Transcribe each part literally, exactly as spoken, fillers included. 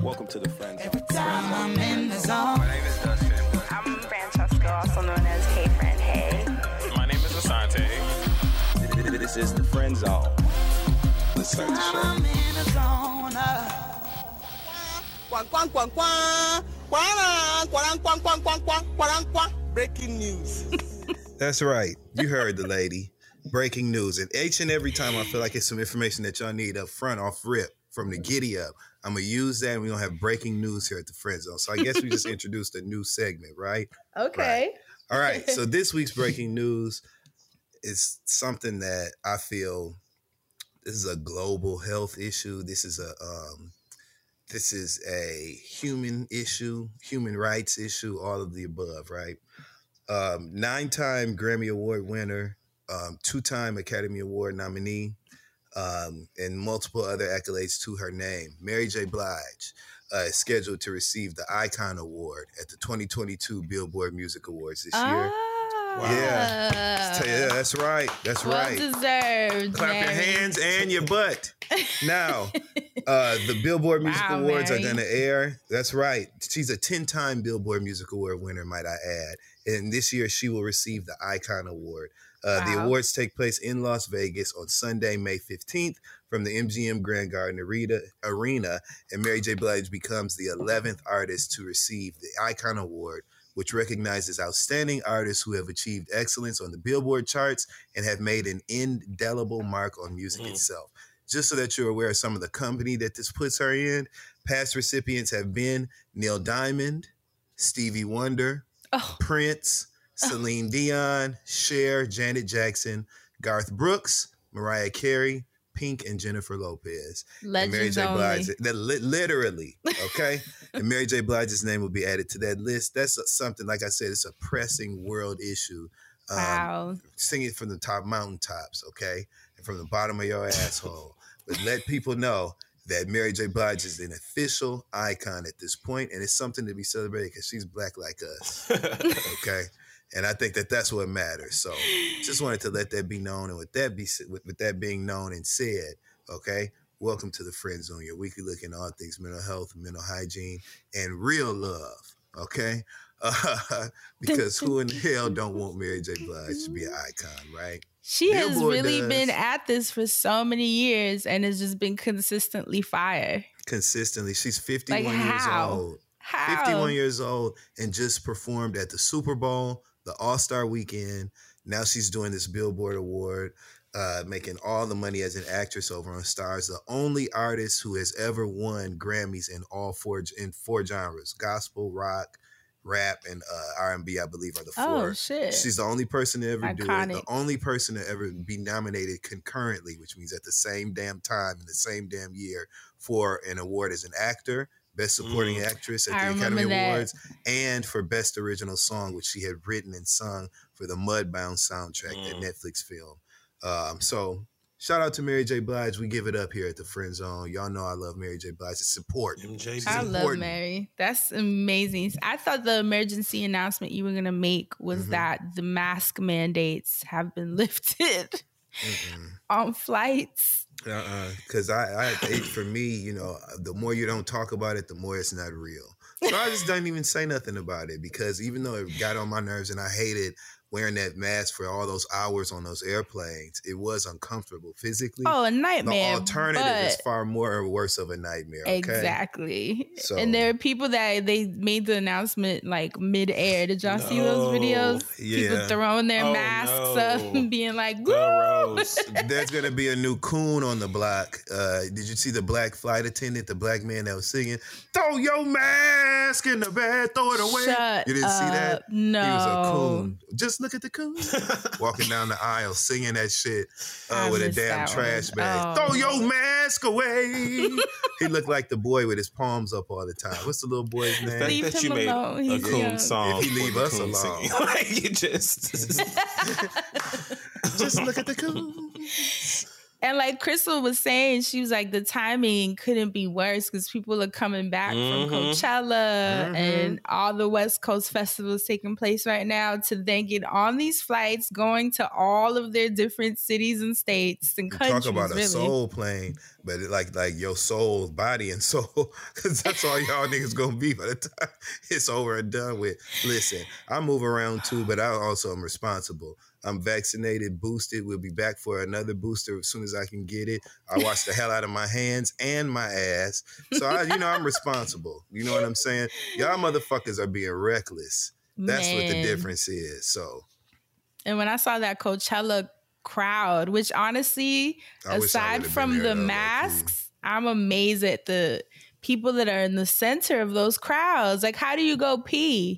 Welcome to the Friend Zone. Every time I'm in the zone. My name is Dustin. I'm Francesca, also known as Hey Friend Hey. My name is Asante. This is the Friend Zone. Let's start the show. I'm in the zone. Quang, quang, quang, quang. Quang, quang, quang, quang, quang, quang, quang, quang. Breaking news. That's right. You heard the lady. Breaking news. And each and every time I feel like it's some information that y'all need up front, off rip, from the giddy up, I'm going to use that, and we're going to have breaking news here at the Friend Zone. So I guess we just introduced a new segment, right? Okay. Right. All right. So this week's breaking news is something that I feel this is a global health issue. This is a um, this is a human issue, human rights issue, all of the above, right? Um, nine-time Grammy Award winner, um, two-time Academy Award nominee, um, and multiple other accolades to her name. Mary J. Blige uh, is scheduled to receive the Icon Award at the twenty twenty-two Billboard Music Awards this Ah. year. Yeah. yeah, that's right. That's well right. deserved. Clap Mary. your hands and your butt. Now, uh, the Billboard Music Wow, Awards Mary. are going to air. That's right. She's a ten-time Billboard Music Award winner, might I add. And this year, she will receive the Icon Award. Uh, The Wow. awards take place in Las Vegas on Sunday, May fifteenth from the M G M Grand Garden Arena, Arena, and Mary J. Blige becomes the eleventh artist to receive the Icon Award, which recognizes outstanding artists who have achieved excellence on the Billboard charts and have made an indelible mark on music itself. Just so that you're aware of some of the company that this puts her in, past recipients have been Neil Diamond, Stevie Wonder, Oh. Prince, Celine Dion, Cher, Janet Jackson, Garth Brooks, Mariah Carey, Pink, and Jennifer Lopez. And Mary Legends J. only. Blige, that li- literally, okay? And Mary J. Blige's name will be added to that list. That's a- something, like I said, it's a pressing world issue. Um, Wow. Sing it from the top mountaintops, okay? And from the bottom of your asshole. But let people know that Mary J. Blige is an official icon at this point, and it's something to be celebrated because she's black like us, okay? And I think that that's what matters. So just wanted to let that be known. And with that be with, with that being known and said, okay, welcome to the Friend Zone, your weekly look into all things mental health, mental hygiene, and real love, okay? Uh, because who in the hell don't want Mary J. Blige to be an icon, right? She has Billboard really does. been at this for so many years and has just been consistently fire. Consistently. She's fifty-one Like, years how? old. How? fifty-one years old and just performed at the Super Bowl, the All-Star Weekend. Now she's doing this Billboard Award, uh, making all the money as an actress over on Stars. The only artist who has ever won Grammys in all four in four genres: gospel, rock, rap, and uh, R and B, I believe, are the four. Oh, shit. She's the only person to ever do it. Iconic. The only person to ever be nominated concurrently, which means at the same damn time in the same damn year, for an award as an actor, Best Supporting Mm. Actress at I the Academy remember that. Awards, and for Best Original Song, which she had written and sung for the Mudbound soundtrack, Mm. that Netflix film. Um, so shout out to Mary J. Blige. We give it up here at the Friend Zone. Y'all know I love Mary J. Blige. It's important. M J B. I It's love important. Mary. That's amazing. I thought the emergency announcement you were going to make was Mhm. that the mask mandates have been lifted Mm-mm. on flights. Uh-uh. Because I, I, it, for me, you know, the more you don't talk about it, the more it's not real. So I just don't even say nothing about it because even though it got on my nerves and I hated wearing that mask for all those hours on those airplanes, it was uncomfortable physically. Oh, a the nightmare. alternative but- is far more worse of a nightmare. Okay? Exactly. So- and there are people that they made the announcement like mid-air. Did y'all see those No. videos? People Yeah. throwing their Oh, masks no. up and being like, woo! Gross. There's going to be a new coon on the block. Uh, did you see the black flight attendant, the black man that was singing, "Throw your mask in the bag, throw it away"? Shut You didn't see that? up. No. He was a coon. Just look at the coon. Walking down the aisle singing that shit uh, I with a missed damn that trash one. bag. Oh. Throw your mask away. He looked like the boy with his palms up all the time. What's the little boy's The name? fact Leave that him you made alone. a He's coon young. song. If he leave for the us coon alone. singing. Like, you just. Just look at the coon. And like Crystal was saying, she was like, the timing couldn't be worse because people are coming back Mhm. from Coachella Mhm. and all the West Coast festivals taking place right now to then get on these flights going to all of their different cities and states and You countries. talk about a really. soul plane, but it like like your soul, body, and soul, because that's all y'all niggas gonna be by the time it's over and done with. Listen, I move around too, but I also am responsible. I'm vaccinated, boosted. We'll be back for another booster as soon as I can get it. I wash the hell out of my hands and my ass. So, I, you know, I'm responsible. You know what I'm saying? Y'all motherfuckers are being reckless. That's what the Man. difference is. So, And when I saw that Coachella crowd, which honestly, I wish I aside would've from been there, the though, masks, I'm amazed at the people that are in the center of those crowds. Like, how do you go pee?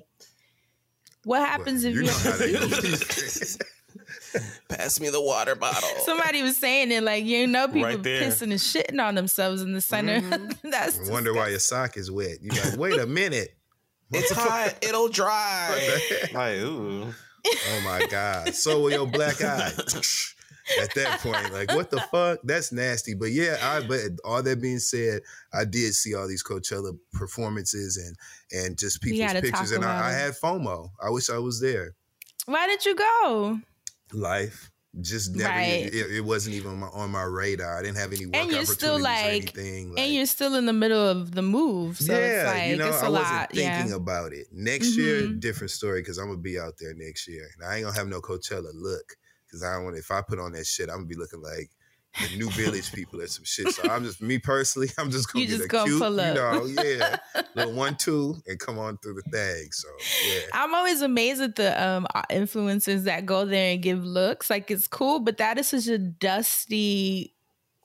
What happens well, if you you? know how they go. Pass me the water bottle. Somebody was saying it like, you know, people Right there. pissing and shitting on themselves in the center. Mm-hmm. That's I wonder why your sock is wet. You're like, wait a minute. It's hot. It'll dry. What the Like, ooh. Oh my God. So will your black eye. At that point, like, what the fuck? That's nasty. But yeah, I but all that being said, I did see all these Coachella performances and and just We people's gotta pictures. talk And I, I about it. had FOMO. I wish I was there. Why did you go? Life. Just never Right. it, it wasn't even on my, on my radar. I didn't have any work And you're opportunities still or like, anything. Like, and you're still in the middle of the move. So yeah, it's like, you know, it's a I wasn't lot. thinking Yeah. about it. Next year, Mhm. different story because I'm gonna be out there next year. And I ain't gonna have no Coachella look because I don't want. If I put on that shit, I'm gonna be looking like the New Village people or some shit. So I'm just me personally. I'm just gonna You get just a gonna cute, pull you up. know, yeah, little one two and come on through the thing. So yeah, I'm always amazed at the um, influencers that go there and give looks. Like, it's cool, but that is such a dusty,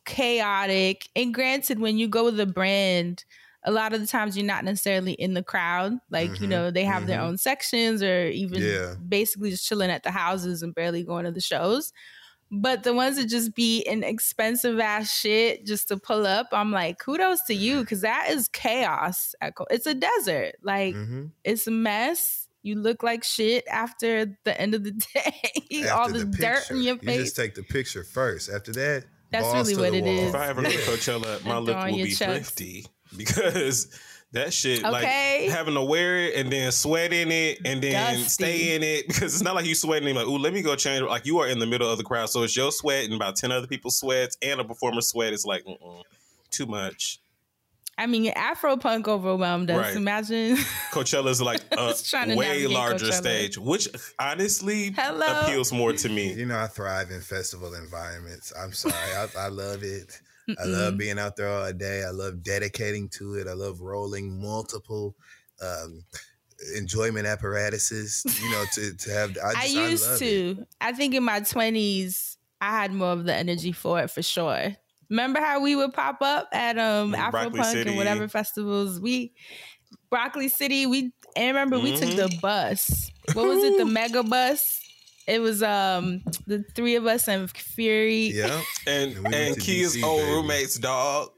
chaotic. And granted, when you go with a brand, a lot of the times you're not necessarily in the crowd. Like, you Mhm, know, they have their mhm. own sections or even Yeah. basically just chilling at the houses and barely going to the shows. But the ones that just be in expensive ass shit just to pull up, I'm like, kudos to you, because that is chaos. It's a desert. Like, hmm it's a mess. You look like shit after the end of the day. All After this the dirt picture, in your you face. just take the picture first. After that, That's balls really to what the it wall. is. If I ever go to Yeah. Coachella, my And look throwing will your be chucks. thrifty because that shit, Okay. like having to wear it and then sweat in it and then Dusty. stay in it because it's not like you sweating and like, ooh, let me go change. Like you are in the middle of the crowd, so it's your sweat and about ten other people's sweats and a performer's sweat. It's like mm-mm, too much. I mean, Afro punk overwhelmed us. Right. Imagine. Coachella's like a was trying to way navigate larger Coachella. stage, which honestly Hello? appeals more to me. You know, I thrive in festival environments. I'm sorry. I, I love it. I love being out there all day. I love dedicating to it. I love rolling multiple um, enjoyment apparatuses, you know, to, to have. I, I just, used I love to. It. I think in my twenties, I had more of the energy for it for sure. Remember how we would pop up at um Mm, Afro Broccoli Punk City. and whatever festivals? We Broccoli City. We and remember we took the Mm-hmm. bus. What was it? The mega bus. It was um the three of us and Fury. Yeah. And And we went and to Kia's D C, old baby. roommate's dog.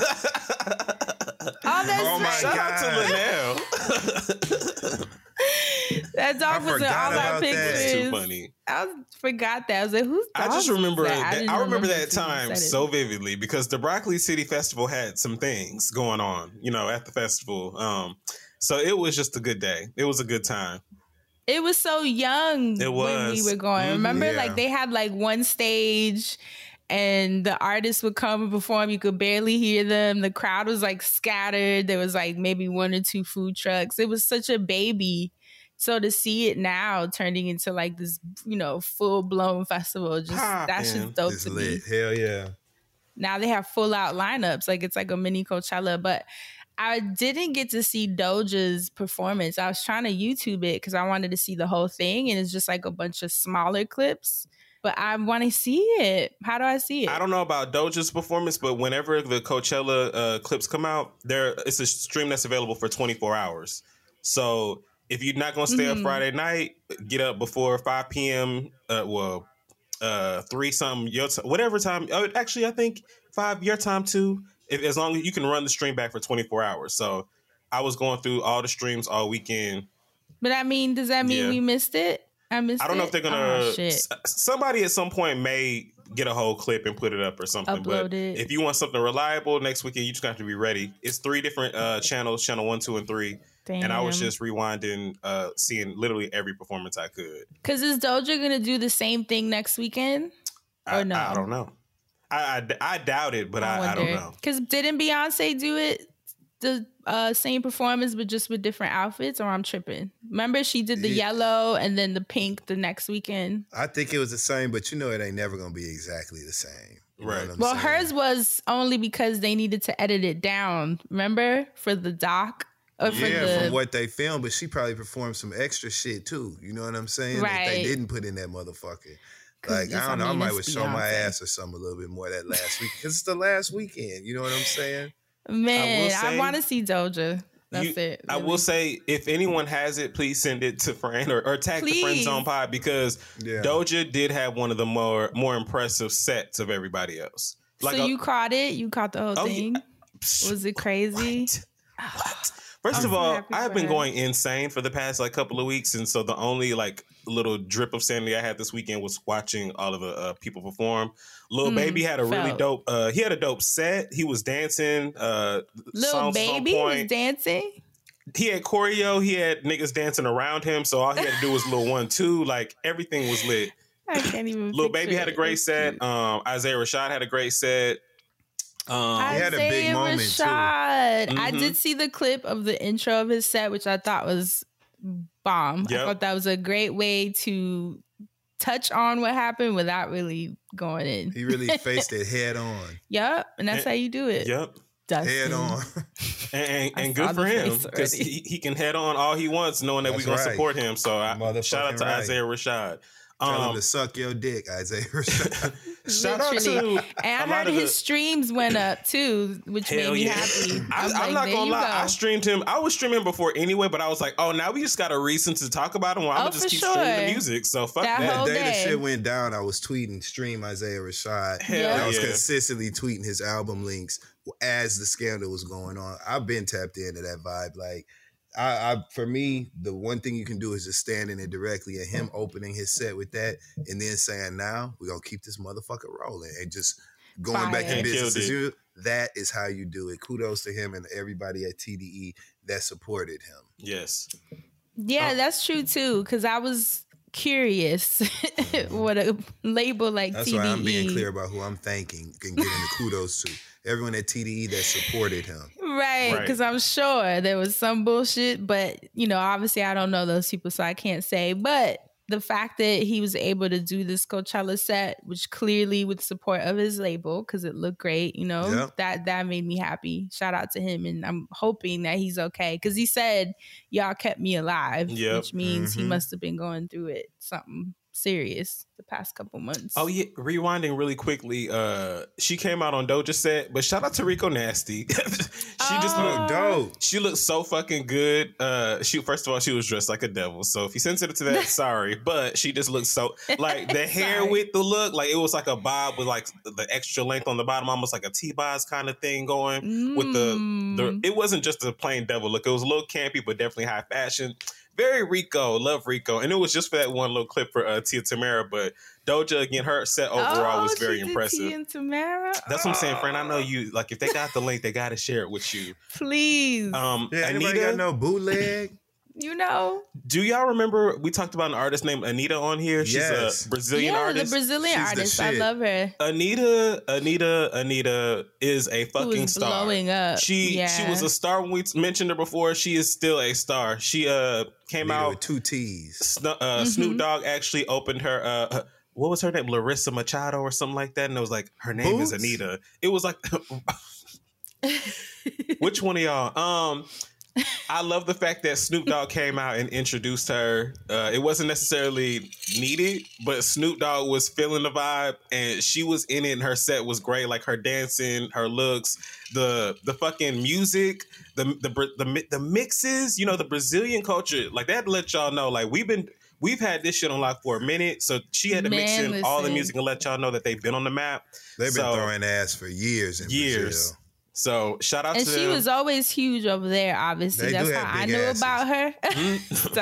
Oh, that's Oh my right. Shout out God. to Linnell. That dog I was in forgot all our about that. pictures. It's too funny. I was, forgot that. I was like, whose I dog just was remember that? that. didn't I remember that until you time said it. so vividly because the Broccoli City Festival had some things going on, you know, at the festival. Um, so it was just a good day. It was a good time. It was so young It when we was. were going. Mhm. Remember, Yeah. like they had like one stage and the artists would come and perform. You could barely hear them. The crowd was like scattered. There was like maybe one or two food trucks. It was such a baby. So to see it now turning into like this, you know, full blown festival, just that's Poppin'. just dope It's to me. lit. Hell yeah. Now they have full out lineups. Like it's like a mini Coachella. But I didn't get to see Doja's performance. I was trying to YouTube it because I wanted to see the whole thing. And it's just like a bunch of smaller clips. But I want to see it. How do I see it? I don't know about Doja's performance, but whenever the Coachella uh, clips come out, there it's a stream that's available for twenty-four hours. So if you're not going to stay Mhm. up Friday night, get up before five p.m. Uh, well, uh, three something your t- whatever time. Uh, actually, I think five your time too. If, as long as you can run the stream back for twenty-four hours. So I was going through all the streams all weekend. But I mean, does that mean Yeah. we missed it? I missed it. I don't know if they're gonna. Oh, shit. s- somebody at some point may get a whole clip and put it up or something. Upload but it. if you want something reliable next weekend, you just have to be ready. It's three different uh, channels, channel one, two, and three. Damn. And I was just rewinding, uh, seeing literally every performance I could. Because is Doja gonna do the same thing next weekend? Or I, no? I don't know. I, I, I doubt it, but I, I, don't know. Because didn't Beyonce do it the uh, same performance but just with different outfits? Or I'm tripping. Remember she did the Yeah. yellow and then the pink the next weekend. I think it was the same, but you know it ain't never gonna be exactly the same. You know Right. what I'm Well, saying? hers was only because they needed to edit it down. Remember for the doc or for yeah, the from what they filmed, but she probably performed some extra shit too. You know what I'm saying? That they Right. didn't put in that motherfucker. 'Cause Like, just, I don't know, I I mean, might it's would show my Beyonce. ass or something a little bit more that last week. Because it's the last weekend. You know what I'm saying? man. I, say- want to see Doja. That's You- it. I will really. say, if anyone has it, please send it to Fran or, or tag the Friend Please. Zone Pod because Yeah. Doja did have one of the more more impressive sets of everybody else. Like so a- you caught it? You caught the whole Oh, thing? yeah. Was it crazy? What? What? First I'm of so all, happy I've for been her. going insane for the past like couple of weeks, and so the only like little drip of sanity I had this weekend was watching all of the uh, people perform. Lil Mm, Baby had a really felt. dope. Uh, he had a dope set. He was dancing. Uh, Little songs was on baby was point. dancing. He had choreo. He had niggas dancing around him. So all he had to do was little one two. Like everything was lit. I can't even. Lil picture Baby had a it. great It's set. cute. Um, Isaiah Rashad had a great set. Um, He had a big Isaiah moment, too. Rashad. I Mhm. did see the clip of the intro of his set, which I thought was bomb. Yep. I thought that was a great way to touch on what happened without really going in. He really faced it head on. Yep, and that's And- how you do it. yep. Dustin. Head on. And, and, I and saw good for the him face because already. he, he can head on all he wants, knowing that we're That's gonna right. support him. So I, Motherfucking shout out to right. Isaiah Rashad. Tell him Um, to suck your dick, Isaiah Rashad. shout out Literally. to And I a lot heard of his the- streams went up too, which made Hell me yeah. happy. I, I'm, I'm like, not there gonna you lie. go. I streamed him. I was streaming before anyway, but I was like, oh, now we just got a reason to talk about him. Well, I'm Oh, gonna just for keep sure. streaming the music. So fuck That that. That whole day the day. shit went down, I was tweeting stream Isaiah Rashad. Hell I was yeah. consistently tweeting his album links as the scandal was going on. I've been tapped into that vibe. Like, I, I for me, the one thing you can do is just stand in it directly and him opening his set with that and then saying, now we're gonna keep this motherfucker rolling and just going back Fire. to And business killed as it. usual. That is how you do it. Kudos to him and everybody at T D E that supported him. Yes. Yeah, Oh. that's true too. Because I was curious what a label like That's T D E. why I'm being clear about who I'm thanking and giving the kudos to. Everyone at T D E that supported him. Right, Right. because I'm sure there was some bullshit, but you know, obviously I don't know those people, so I can't say. But the fact that he was able to do this Coachella set, which clearly with support of his label, because it looked great, you know, Yep. that that made me happy. Shout out to him, and I'm hoping that he's okay, because he said y'all kept me alive, Yep. which means he Mhm. must have been going through it something serious the past couple months. Oh yeah, rewinding really quickly. Uh, she came out on Doja set, but shout out to Rico Nasty. she just Oh. looked Dope. She looked so fucking good. Uh, she first of all, she was dressed like a devil. So if you sensitive to that, sorry, but she just looked so like the hair Sorry. with the look, like it was like a bob with like the extra length on the bottom, almost like a T-Boz kind of thing going with the Mm. the. It wasn't just a plain devil look. It was a little campy, but definitely high fashion. Very Rico, love Rico, and it was just for that one little clip for uh, Tia Tamara. But Doja again, her set overall Oh, was very she did impressive. Tia and Tamara. That's what I'm saying, friend. I know you like if they got the link, they got to share it with you. Please, Um, Yeah, anybody Anita, got no bootleg? you know. do y'all remember we talked about an artist named Anita on here? She's Yes. a Brazilian yeah, artist. the Brazilian She's the artist. I shit. love her. Anita, Anita, Anita is a Who fucking is star. blowing up. She yeah. she was a star when we mentioned her before. She is still a star. She uh came Nigga out. with two T's. Sno- uh, Mm-hmm. Snoop Dogg actually opened her. Uh, uh, what was her name? Larissa Machado or something like that. And it was like her name is Boots? Anita. It was like, which one of y'all? Um, I love the fact that Snoop Dogg came out and introduced her. Uh, it wasn't necessarily needed, but Snoop Dogg was feeling the vibe, and she was in it. And her set was great, like her dancing, her looks, the the fucking music, the the the the, the mixes. You know, the Brazilian culture. Like they had to let y'all know. Like we've been. We've had this shit on lock for a minute, so she had to mix Man, in all the listen. music and let y'all know that they've been on the map. They've been So- throwing ass for years in Years. Brazil. So shout out And to she them. was always huge over there, obviously. They That's do how have I big knew asses. about her.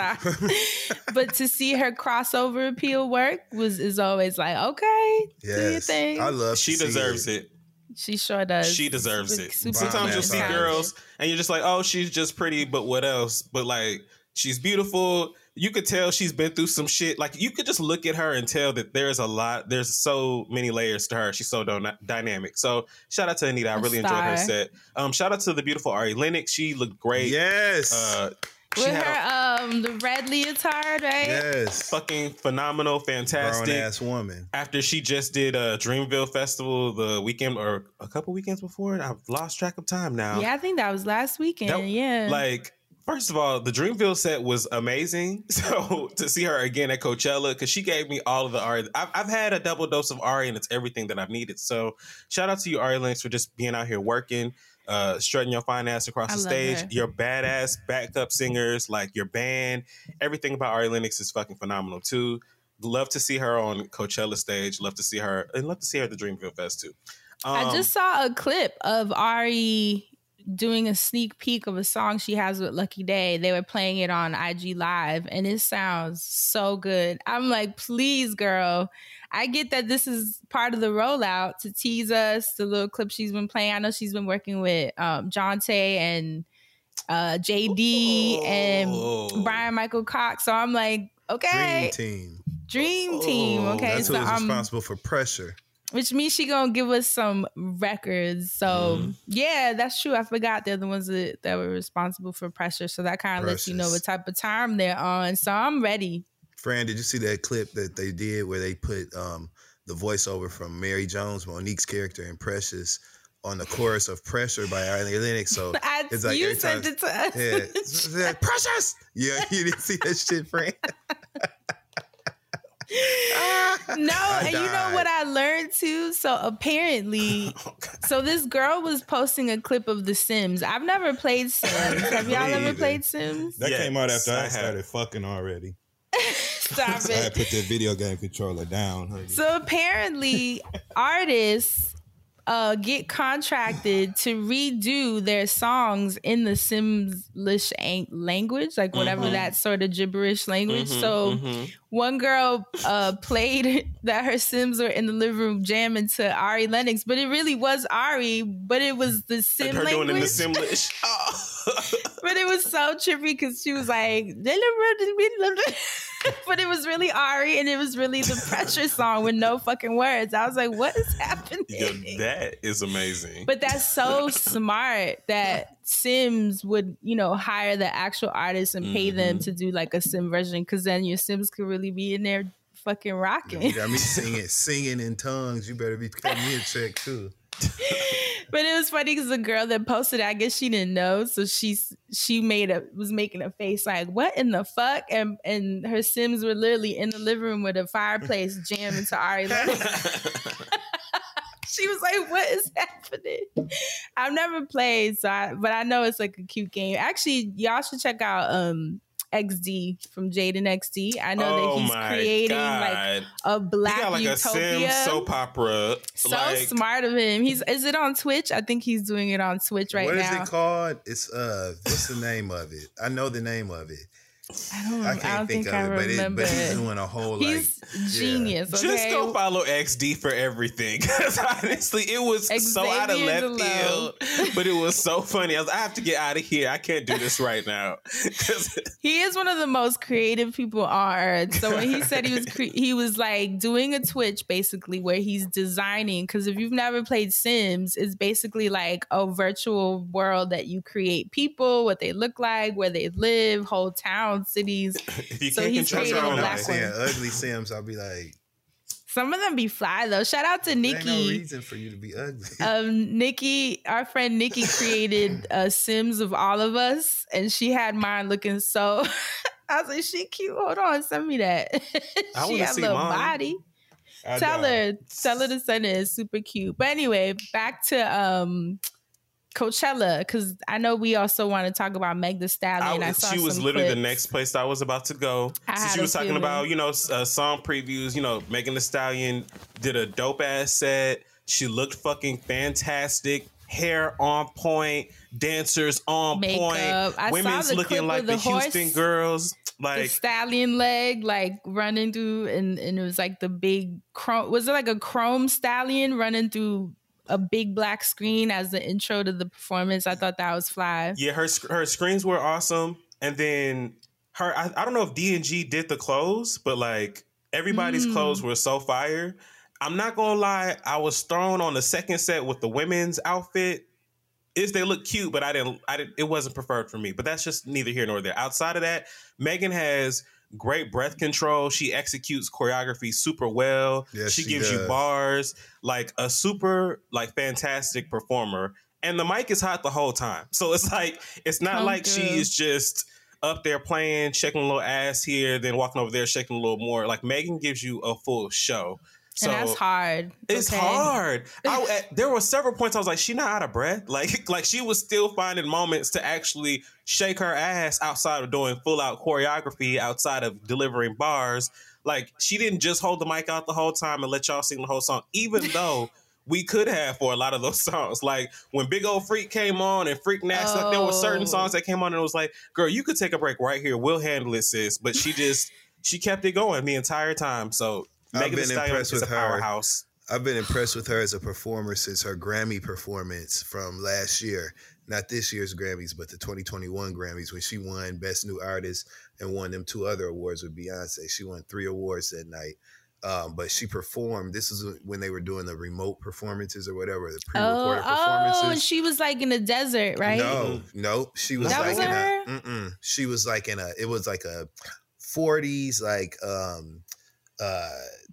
Stop. But to see her crossover appeal work was is always like, okay, do your Yes, thing. I love. She to see deserves it. She sure does. She deserves Super- it. super Sometimes you'll see talented. girls and you're just like, oh, she's just pretty, but what else? But like, she's beautiful. You could tell she's been through some shit. Like, you could just look at her and tell that there's a lot, there's so many layers to her. She's so dyna- dynamic. So shout out to Anita. I A really enjoyed her star. set. Um, shout out to the beautiful Ari Lennox. She looked great. Yes, Uh, she With had a her, um, the red leotard, right? yes. fucking phenomenal, Grown fantastic. ass woman. After she just did a Dreamville Festival the weekend or a couple weekends before, I've lost track of time now. Yeah, I think that was last weekend. That- yeah. Like, first of all, the Dreamville set was amazing. So to see her again at Coachella, because she gave me all of the Ari. I've, I've had a double dose of Ari, and it's everything that I've needed. So shout out to you, Ari Lennox, for just being out here working, uh, strutting your fine ass across I the love stage. her. Your badass backup singers, like your band, everything about Ari Lennox is fucking phenomenal too. Love to see her on Coachella stage. Love to see her, and love to see her at the Dreamville Fest too. I Um, just saw a clip of Ari doing a sneak peek of a song she has with Lucky Day. They were playing it on I G Live, and it sounds so good. I'm like, please, girl. I get that this is part of the rollout to tease us, the little clip she's been playing. I know she's been working with um, Jonte and uh, J D Oh. and Brian Michael Cox. So I'm like, okay, Dream team. Dream Team. Oh, Okay, That's so who's I'm responsible for pressure. which means she gonna give us some records. So Mhm. yeah, that's true. I forgot they're the ones that, that were responsible for pressure. So that kind of lets you know Precious. what type of time they're on. So I'm ready. Fran, did you see that clip that they did where they put um, the voiceover from Mary Jones, Monique's character in Precious, on the chorus of Pressure by Ari Lennox? So I, it's like you every sent time- it to us. yeah, it's- it's like, Precious. Yeah, you didn't see that shit, Fran. No, I and you know died. what I learned too? So apparently, Oh, God. so this girl was posting a clip of The Sims. I've never played Sims. Have y'all Me ever either. played Sims? That Yes, came out after I I, have. started fucking already. Stop So I had it. put that video game controller down. Honey. So apparently, artists uh, get contracted to redo their songs in the Simlish ang- language, like whatever Mhm. that sort of gibberish language. Mhm, so mhm. one girl uh, played that her Sims were in the living room jamming to Ari Lennox, but it really was Ari, but it was the Sim her language. doing in the Simlish. Oh. But it was so trippy because she was like, but it was really Ari, and it was really the Pressure song with no fucking words. I was like, what is happening? Yo, that is amazing. But that's so smart that Sims would, you know, hire the actual artists and pay them Mhm. to do like a Sim version, because then your Sims could really be in there fucking You rocking. got me singing, singing in tongues. You better be cutting me a check too. But it was funny because the girl that posted it, I guess she didn't know, so she's she made a was making a face like, "What in the fuck?" And and her Sims were literally in the living room with a fireplace jamming to Ari Lennox. She was like, "What is happening?" I've never played, so I, but I know it's like a cute game. Actually, y'all should check out um X D from Jaden X D. I know oh that he's my creating God. like a black he got like utopia. a Sim soap opera. So like, smart of him. He's is it on Twitch? I think he's doing it on Twitch right What is now. it called? It's uh, what's the name of it? I know the name of it. I don't. I I, can't don't think, think, I of it, but, it, remember. but he's it. doing a whole He's like genius. Okay? Just go follow X D for everything. Because honestly, it was so out of Xavier left Delow. field, but it was so funny. I was, I have to get out of here. I can't do this right now. 'Cause- He is one of the most creative people on earth. So when he said he was cre- he was like doing a Twitch basically where he's designing, because if you've never played Sims, it's basically like a virtual world that you create people, what they look like, where they live, whole towns, cities. if you So can't he's control creating your a own black life, one. seeing ugly Sims. I'll be like, Some of them be fly though. Shout out to there ain't no Nikki. reason for you to be ugly. um Nikki, our friend Nikki created uh Sims of all of us, and she had mine looking so I was like, she cute. Hold on, send me that. I She wanna had a see little mine. body. I Tell don't. her, tell her to send it. It's super cute. But anyway, back to um Coachella, because I know we also want to talk about Meg Thee I Stallion. I, was- saw she was some literally the clips. next place I was about to go. I So had she a was talking feeling. about, you know, s- uh, song previews. You know, Megan Thee Stallion did a dope ass set. She looked fucking fantastic. hair on point, dancers on Makeup. point, I saw women's the looking clip like with the, the horse, Houston girls. the Like stallion leg, like running through, and, and it was like the big chrome. Was it like a chrome stallion running through a big black screen as the intro to the performance? I thought that was fly. yeah, her sc- her screens were awesome, and then her. I, I don't know if D and G did the clothes, but like everybody's Mm. clothes were so fire. I'm not gonna lie, I was thrown on the second set with the women's outfit. Is they look cute, but I didn't. I didn't. It wasn't preferred for me. But that's just neither here nor there. Outside of that, Megan has great breath control. She executes choreography super well. Yes, she she gives you does. bars, like a super like fantastic performer. And the mic is hot the whole time, so it's like it's not Come like through. she is just up there playing, shaking a little ass here, then walking over there shaking a little more. Like Megan gives you a full show. So And that's hard. it's okay? hard. I, at- there were several points I was like, she not out of breath. Like, like she was still finding moments to actually shake her ass outside of doing full out choreography, outside of delivering bars. Like she didn't just hold the mic out the whole time and let y'all sing the whole song, even though we could have for a lot of those songs. Like when Big Old Freak came on and Freak Nasty, like there were certain Oh. songs that came on and it was like, girl, you could take a break right here. We'll handle it, sis. But she just, she kept it going the entire time. So I've Megan Thee been Stallion impressed is a with her. powerhouse. I've been impressed with her as a performer since her Grammy performance from last year. Not this year's Grammys, but the twenty twenty-one Grammys when she won Best New Artist and won them two other awards with Beyonce. She won three awards that night. Um, but she performed. This is when they were doing the remote performances or whatever, the Oh, pre-recorded oh, performances. she was like in the desert, right? No, no, she was That like was in her? a. Mm-mm, she was like in a. It was like a forties, like um, uh,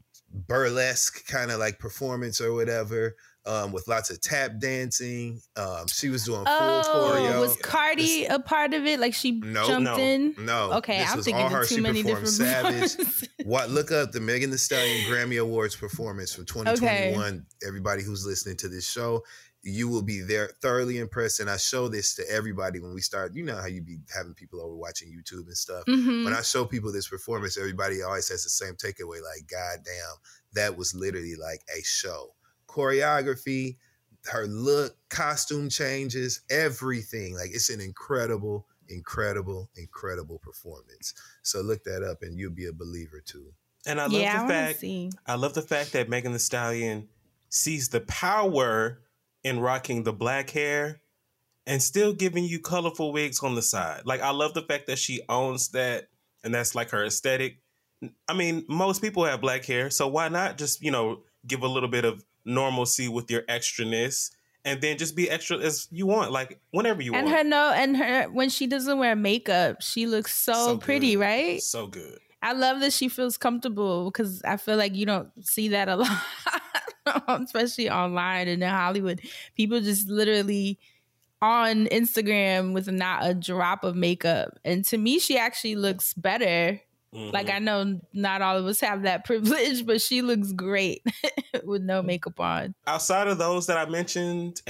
burlesque kind of like performance or whatever, um, with lots of tap dancing. Um, she was doing full Oh, choreo. was Cardi a part of it? Like she No, jumped no, in? No, Okay, this I'm was thinking all her. of too She many performed different Savage. performances. What? Look up the Megan Thee Stallion Grammy Awards performance from twenty twenty-one. Everybody who's listening to this show, you will be there thoroughly impressed. And I show this to everybody when we start. You know how you be having people over watching YouTube and stuff. Mhm. When I show people this performance, everybody always has the same takeaway. Like, God damn, that was literally like a show. Choreography, her look, costume changes, everything. Like, it's an incredible, incredible, incredible performance. So look that up and you'll be a believer too. And I love Yeah, I the want to fact see. I love the fact that Megan Thee Stallion sees the power in rocking the black hair and still giving you colorful wigs on the side. Like I love the fact that she owns that and that's like her aesthetic. I mean, most people have black hair, so why not just, you know, give a little bit of normalcy with your extraness and then just be extra as you want, like whenever you And want. her no, and her when she doesn't wear makeup, she looks so, So pretty, good. right? So good. I love that she feels comfortable because I feel like you don't see that a lot, especially online and in Hollywood. People just literally on Instagram with not a drop of makeup. And to me, she actually looks better. Mhm. Like I know not all of us have that privilege, but she looks great with no makeup on. Outside of those that I mentioned,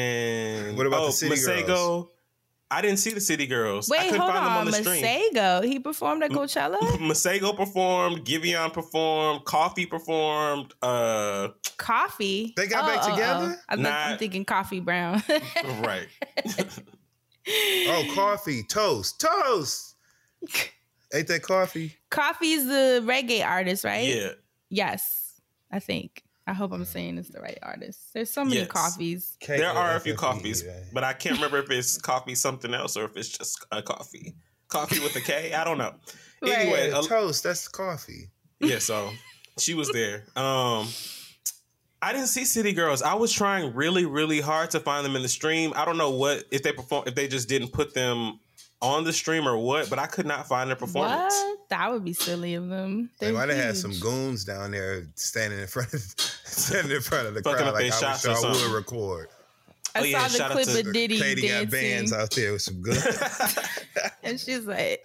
and What about oh, the City Masego, Girls? I didn't see the City Girls. I Wait, couldn't hold find them on on. the stream. Masego, he performed at Coachella? Masego performed, Giveon performed, Coffee performed, uh Coffee. They got back together? I am Nah. thinking Coffee Brown. right. Oh, coffee, toast, toast. Ain't that coffee? Coffee's the reggae artist, right? Yeah. Yes, I think. I hope I'm saying it's the right artist. There's so many Yes. coffees. There are a few K O F F E, coffees, right? but I can't remember if it's coffee something else or if it's just a coffee. Coffee with a K? I don't know. Right. Anyway, Yeah, a- toast, that's coffee. yeah, so she was there. Um I didn't see City Girls. I was trying really, really hard to find them in the stream. I don't know what if they perform if they just didn't put them on the stream or what, but I could not find their performance. What? That would be silly of them. They They're might have had some huge. goons down there standing in front of standing in front of the Fucking crowd up like their I wish shots or y'all would something. record. I Oh, yeah, saw the shout out clip to of Diddy Katie got bands dancing, out there with some good. and she's like,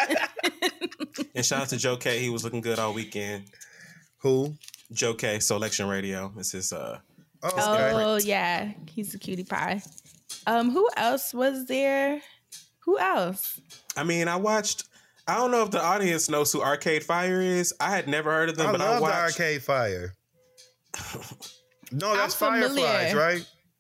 And shout out to Joe K. He was looking good all weekend. Who? Joe K. Selection Radio. It's his uh Oh, okay. "Oh yeah, he's a cutie pie." Um, who else was there? Who else? I mean, I watched I don't know if the audience knows who Arcade Fire is. I had never heard of them, I but I love the watched Arcade Fire. No, that's I'm familiar. Fireflies, right?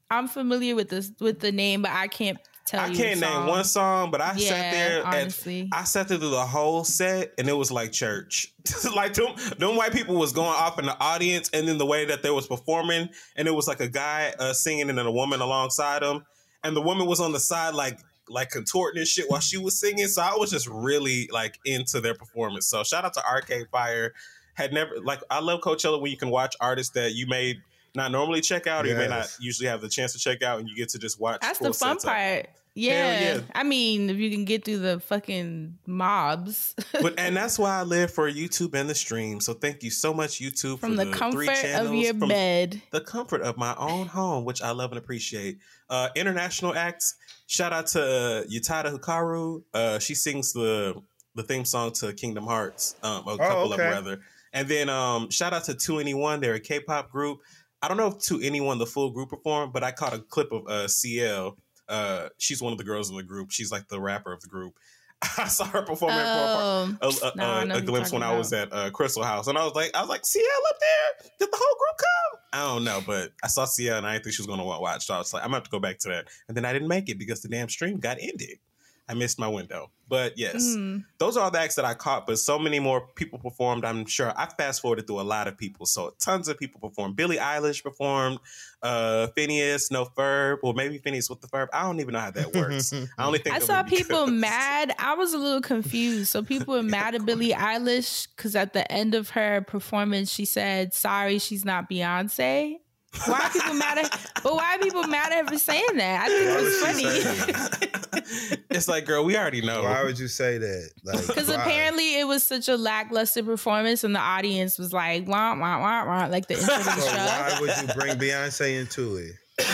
I'm familiar with this with the name, but I can't tell I you. can't the name song. one song, but I Yeah, sat there honestly. and I sat there through the whole set, and it was like church. Like them, them white people was going off in the audience, and then the way that they was performing, and it was like a guy uh, singing and then a woman alongside him, and the woman was on the side like like contorting and shit while she was singing. So I was just really like into their performance. So shout out to Arcade Fire. Had never like I love Coachella when you can watch artists that you may not normally check out, or you may not Yes. usually have the chance to check out, and you get to just watch. That's full the fun sets of- part. Yeah. yeah. I mean, if you can get through the fucking mobs But and that's why I live for YouTube and the stream. So thank you so much, YouTube, from for the the comfort three channels, of your from bed. the comfort of my own home, which I love and appreciate. Uh, international acts. Shout out to uh, Yutada Hikaru. Uh, she sings the the theme song to Kingdom Hearts. Um, a couple of okay. them rather. And then um, shout out to two anyone. They're a K-pop group. I don't know if two anyone the full group performed, but I caught a clip of uh, C L. Uh, she's one of the girls in the group. She's like the rapper of the group. I saw her performing for a, Um, a, a, no, I a, know a who you're glimpse when talking I was at uh, Crystal House, and I was like, I was like, C L up there. Did the whole group come? I don't know, but I saw C L and I didn't think she was going to watch. So I was like, I'm gonna have to go back to that. And then I didn't make it because the damn stream got ended. I missed my window. But yes, Mm. those are all the acts that I caught, but so many more people performed. I'm sure I fast forwarded through a lot of people. So tons of people performed. Billie Eilish performed, uh, Phineas, no Ferb. Well, maybe Phineas with the Ferb. I don't even know how that works. I only think I of saw it people because- mad. I was a little confused. So people were mad at Billie Eilish because at the end of her performance, she said, "Sorry, she's not Beyonce." Why are people mad at? But why are people mad at her for saying that? I think Why it would was she say funny that? It's like, girl, we already know. Why would you say that? Like, because why? apparently it was such a lackluster performance, and the audience was like, "Wah wah wah wah," like the intro to the So why show. would you bring Beyonce into it?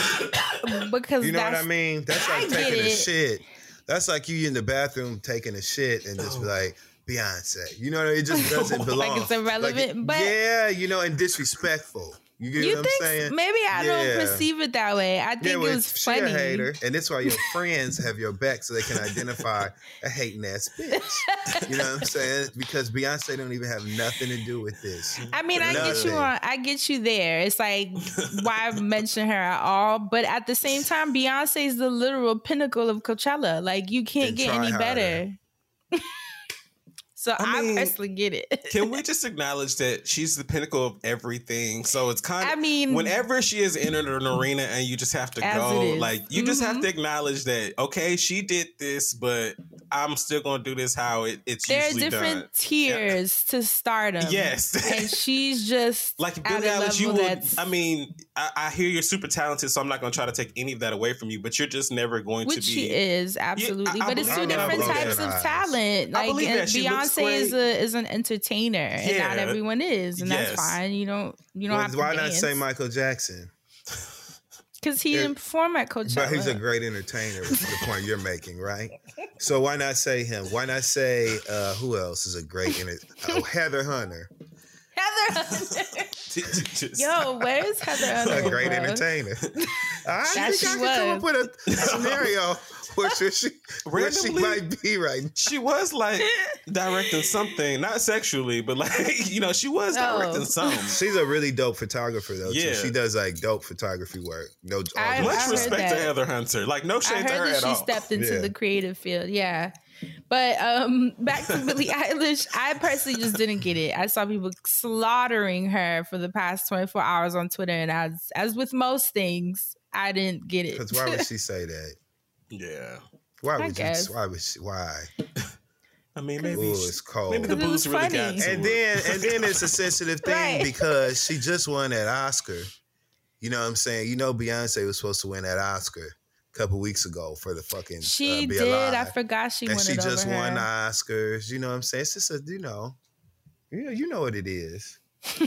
Because You know what that's, I mean? That's I like get taking a it. shit. That's like you in the bathroom taking a shit and just be like, Beyonce. You know, it just doesn't belong. Like it's irrelevant, but- yeah, you know, and disrespectful. You get you what I'm think saying? maybe I Yeah. don't perceive it that way. I think Yeah, well, it was she funny. a hater, and that's why your friends have your back so they can identify a hating ass bitch. You know what I'm saying? Because Beyonce don't even have nothing to do with this. I mean, I get you Nothing. on. I get you there. It's like why mention her at all? But at the same time, Beyonce is the literal pinnacle of Coachella. Like you can't Then get try any harder. better. So I, I mean, personally get it. Can we just acknowledge that she's the pinnacle of everything? So it's kind of, I mean- whenever she is in an arena and you just have to As go, it is. like, you just have Mhm. to acknowledge that, okay, she did this, but I'm still going to do this how it, it's There are usually different done. tiers to stardom. Yes. and she's just Like at Billie a Eilish, you level would. that's I mean, I, I hear you're super talented, so I'm not going to try to take any of that away from you. But you're just never going which to she be. is absolutely, I but it's believe two that. different I love types that. of talent. I Like believe and that. She looks Beyonce is great. a is an entertainer, and not Yeah. everyone is, and Yes. that's fine. You don't you don't Well, have to why not dance say Michael Jackson? because he Yeah. didn't perform at Coachella. But he's a great entertainer, is the point you're making, right? So why not say him? Why not say uh, who else is a great entertainer? Oh, Heather Hunter, Heather Hunter. Just- Yo, where's Heather Hunter? a great bro? entertainer. I That think she I can come up was. with a scenario where she, where she Randomly- might be right now. She was like directing something, not sexually, but like, you know, she was Oh. directing something. She's a really dope photographer, though. Yeah. Too. She does like dope photography work. No, all I- due Much I heard respect to that. Heather Hunter. Like, no I shade to her heard that at she all. stepped into Yeah. the creative field. Yeah. But um, back to Billie Eilish, I personally just didn't get it. I saw people slaughtering her for the past twenty-four hours on Twitter, and as as with most things, I didn't get it. Because why would she say that? Yeah. Why I would you? guess. Why would she? Why? I mean, Ooh, maybe, it's cold. maybe the 'Cause it was booze really funny. got to And her. then and then it's a sensitive thing Right. because she just won that Oscar. You know what I'm saying? You know Beyonce was supposed to win that Oscar a couple weeks ago for the fucking She uh, Be did. Alive. I forgot she and won she it just over won the her. Oscars. You know what I'm saying? It's just a you know, you know, you know what it is.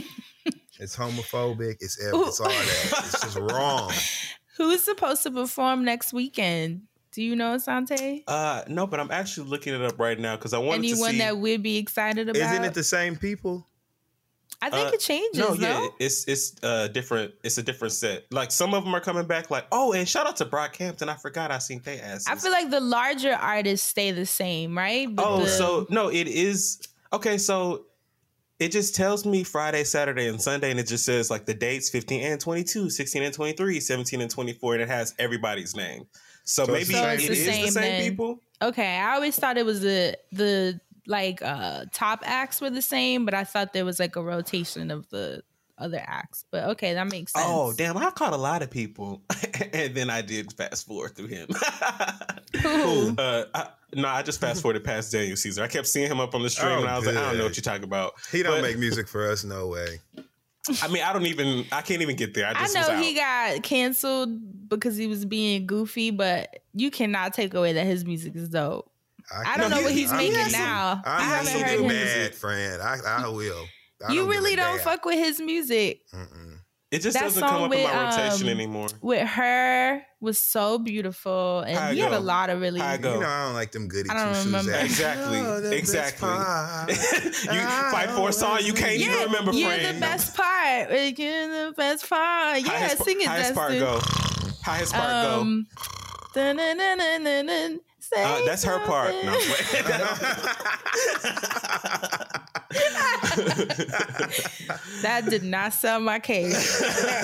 It's homophobic. It's ev- it's all that. It's just wrong. Who's supposed to perform next weekend? Do you know, Asante? Uh, no, but I'm actually looking it up right now because I wanted Anyone to see. that we'd be excited about? Isn't it the same people? I think Uh, it changes. No, No, yeah, it's it's uh different. It's a different set. Like some of them are coming back. Like, oh, and shout out to Brockhampton. I forgot I seen they asses. I feel like the larger artists stay the same, right? But Oh, the- so no, it is okay. So it just tells me Friday, Saturday, and Sunday, and it just says like the dates fifteen and twenty-two, sixteen and twenty-three, seventeen and twenty-four, and it has everybody's name. So, So maybe it's it the is same the same then. people. Okay, I always thought it was the the like uh top acts were the same, but I thought there was like a rotation of the other acts. But okay, that makes sense. Oh, damn. I caught a lot of people. And then I did fast forward through him. Who? Uh, I, no, I just fast forwarded past Daniel Caesar. I kept seeing him up on the stream, Oh, and I was like, I don't know good. what you're talking about. He don't But, make music for us, no way. I mean, I don't even, I can't even get there. I I just was know out. he got canceled because he was being goofy, but you cannot take away that his music is dope. I don't can- know what he's I'm making listening. now. I I'm haven't listening heard to him. bad, friend. I, I will. I You don't give really a don't damn. fuck with his music. Mm-mm. It just That doesn't come song up in with, my rotation um, anymore. With Her was so beautiful, and How'd he it had a go? lot of really. How'd it go? You know, I don't like them goody I don't two shoes. remember. acts. Exactly. Oh, the best Exactly. part. You fight for a song you can't even remember, you're friend. the best part. You're the best part. How Yeah, his, sing it, how his part Dustin. go? How his part Um, dun-dun-dun-dun-dun-dun, say go? Uh, that's her part. No, That did not sell my case.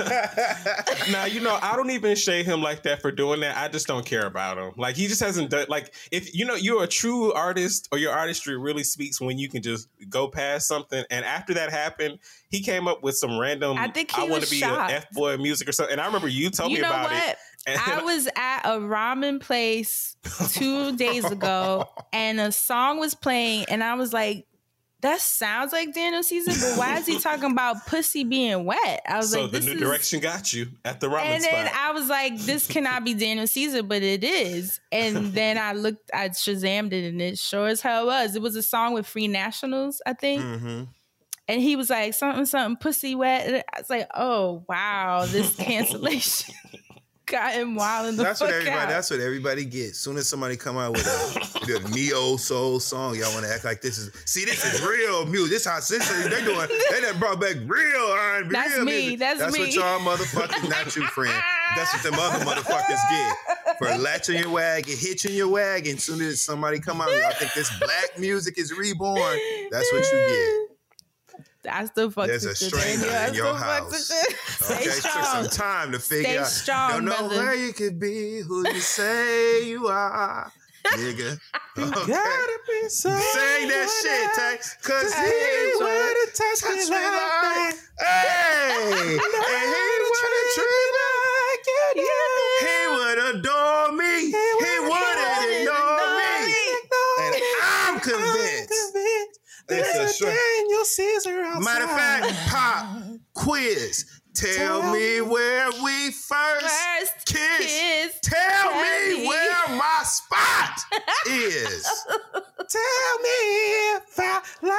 now, you know, I don't even shade him like that for doing that. I just don't care about him. Like, he just hasn't done, like, if, you know, you're a true artist or your artistry really speaks when you can just go past something. And after that happened, he came up with some random, I think he want was to be shocked. an F-boy music or something. And I remember you told You me know about what? it. And I was at a ramen place two days ago, and a song was playing, and I was like, that sounds like Daniel Caesar, but why is he talking about pussy being wet? I was so like, the this new is... direction got you at the ramen And spot. then I was like, this cannot be Daniel Caesar, but it is. And then I looked, I Shazammed it, and it sure as hell was. It was a song with Free Nationals, I think. Mm-hmm. And he was like, something, something, pussy wet. And I was like, oh, wow, this cancellation got him wild in the That's fuck what everybody. out. That's what everybody gets. Soon as somebody come out with a, with a neo soul song, y'all want to act like this is. See, this is real music. This how this is, they doing. They done brought back real R and B. That's real me. music. That's That's me. what y'all motherfuckers. Not you, friend. That's what them other motherfuckers get for latching your wagon, hitching your wagon. Soon as somebody come out, y'all think this black music is reborn. That's what you get. I still fuck There's with a you, stranger Daniel. I in still your fuck with house. you. Stay Okay, took strong. some time to figure Stay out. strong, Don't know brother. where you could be, who you say you are, nigga. Okay. Gotta be so Sing that shit, Tay. Cause I he ain't would touch me like, hey, and he would treat me like you do. He would adore me. He wouldn't ignore me. And I'm convinced. It's a straight. Daniel Caesar outside. Matter of fact, pop quiz. Tell, Tell me where we first, First kiss. kiss. Tell, Tell me, me. where my spot is. Tell me if I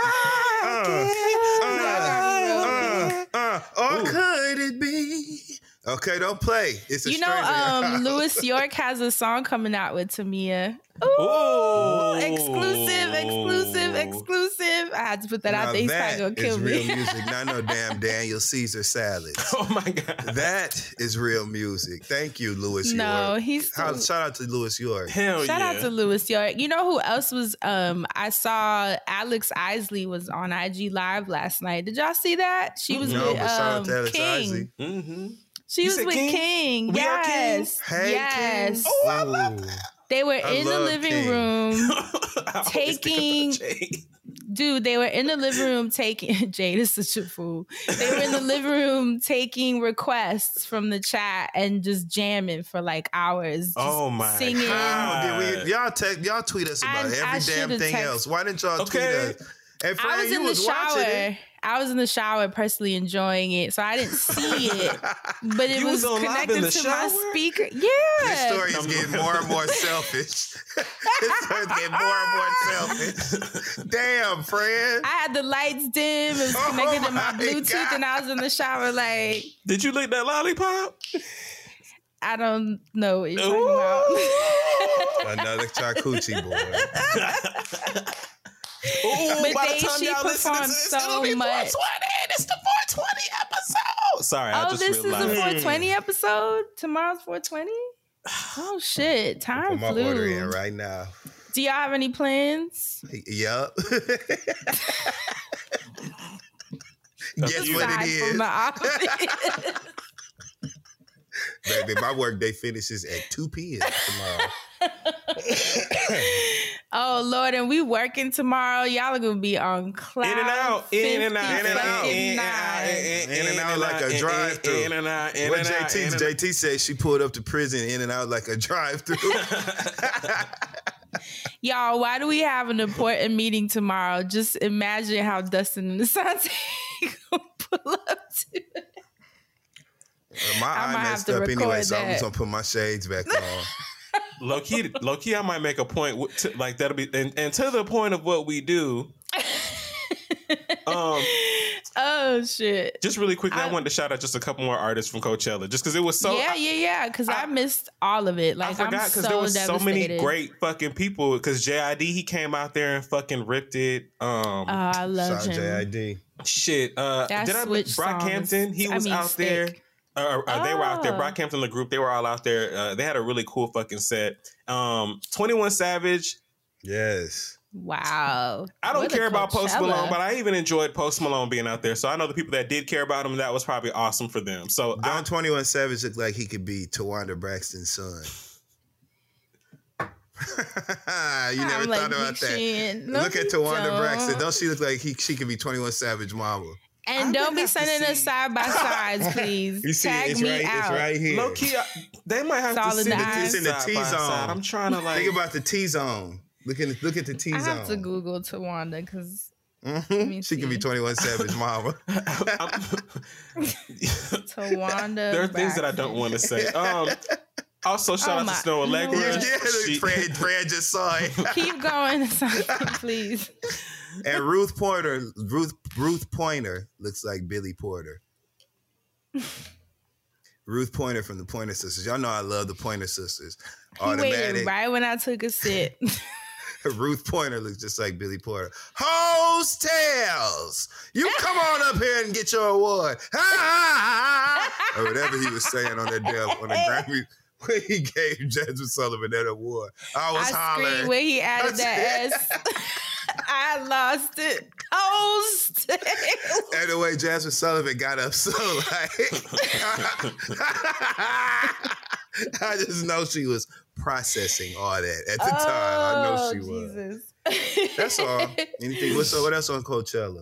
like it. Uh, uh, uh, or could it be? Okay, don't play. It's a You know, stranger in your um, house. Lewis York has a song coming out with Tamia. Ooh, Ooh. exclusive, exclusive, exclusive. I had to put that Now out there. He's that probably gonna is kill real me. music, not no damn Daniel Caesar salads. Oh my God. That is real music. Thank you, Lewis No, York. he's How, still- shout out to Lewis York. Hell Shout yeah. out to Lewis York. You know who else was? Um, I saw Alex Isley was on I G Live last night. Did y'all see that? She was No, with but shout out um, to Alex King. Isley. Mm-hmm. She You was said with King? King. We are King? Yes, Hey, yes. King. Oh, I love that. They were I in the love living King. room. I always think Taking- about Jay. Dude, they were in the living room taking Jade is such a fool. They were in the living room taking requests from the chat and just jamming for like hours. Just Oh my singing. God. How did we? Y'all te- y'all tweet us about I- every I damn should've thing text- else. Why didn't y'all Okay. tweet us? And I Fran, was you in the was watching shower. it. I was in the shower personally enjoying it, so I didn't see it. But it You was, was on live connected in the to my shower? speaker. This Yeah. story is getting more and more selfish. This story is getting more and more selfish. Damn, friend. I had the lights dim. It was Oh connected to my my Bluetooth, God. and I was in the shower like, Did you lick that lollipop? I don't know what you're talking about. Another charcuterie boy. Ooh, But by they- the time she y'all listen to performed this, so it'll be much. four twenty. It's the four twenty episode. Sorry, I Oh, just this is realized. a four twenty episode? Tomorrow's four twenty? Oh, shit. Time Put my order in flew. right now. Do y'all have any plans? Yup. Guess what Aside it from is? the office. Baby, my work day finishes at two p.m. tomorrow. Oh Lord, and we working tomorrow. Y'all are gonna be on cloud. In and out, in and out, in and out, fifty in and out, fucking In and out like a in- drive-thru. In and out, in What and out. J T in and J T said she pulled up to prison in and out like a drive-through. Y'all, why do we have an important meeting tomorrow? Just imagine how Dustin and Asante gonna pull up to it. My I might eye have messed to up anyway, record so I'm just that. gonna put my shades back on. Low key, low key, I might make a point with- to, like that'll be, and, and to the point of what we do. Um, Oh shit. just really quickly, I, I- wanted to shout out just a couple more artists from Coachella, just because it was so. yeah, I, yeah, yeah. Because I, I- missed all of it. Like I forgot I'm because so there was so many devastated. great fucking people. Because J I D he came out there and fucking ripped it. Um, Oh, I love Shout out J I him. D. shit. Uh, That did I? Switch song Brockhampton, was- he I was mean, out there. Stick. Uh, uh, They were out there. Oh. Brockhampton, the group, they were all out there. Uh, they had a really cool fucking set. Um, twenty-one Savage. Yes. Wow. I don't What a care about Post Coachella. Malone, but I even enjoyed Post Malone being out there. So I know the people that did care about him, that was probably awesome for them. So I, Don't twenty-one Savage look like he could be Tawanda Braxton's son? You never I'm thought like, about that. "Shit, no, Look at you Tawanda don't." Braxton. Don't she look like he, she could be twenty-one Savage mama? And I don't would be have to sending us see. side by sides, please. You see, Tag it's me right, out. it's right here. low key, I, they might have It's all to in send the it eyes. It's in the side T by zone. side. I'm trying to like. Think about the T zone. Look at look at the T I zone. have to Google Tawanda because Mhm. me She can be see. twenty-one Savage mama. Tawanda. there are things that I don't want to say. Um, also, shout Oh out my- to Snow you know Allegra. what? yeah, She- Fred, Fred just saw it. Keep going, please. And Ruth Pointer, Ruth Ruth Pointer looks like Billy Porter. Ruth Pointer from the Pointer Sisters. Y'all know I love the Pointer Sisters. He waited right when I took a sip. Ruth Pointer looks just like Billy Porter. Hose tails! You come on up here and get your award. Ha, ha, ha. Or whatever he was saying on that damn on the Grammy when he gave Jasmine Sullivan that award. I was I hollering. screamed when he added that S. I lost it. Oh, And the way Jasmine Sullivan got up, so like, I just know she was processing all that at the time. I know she was. Oh, Jesus. That's all. Anything? What's what else on Coachella?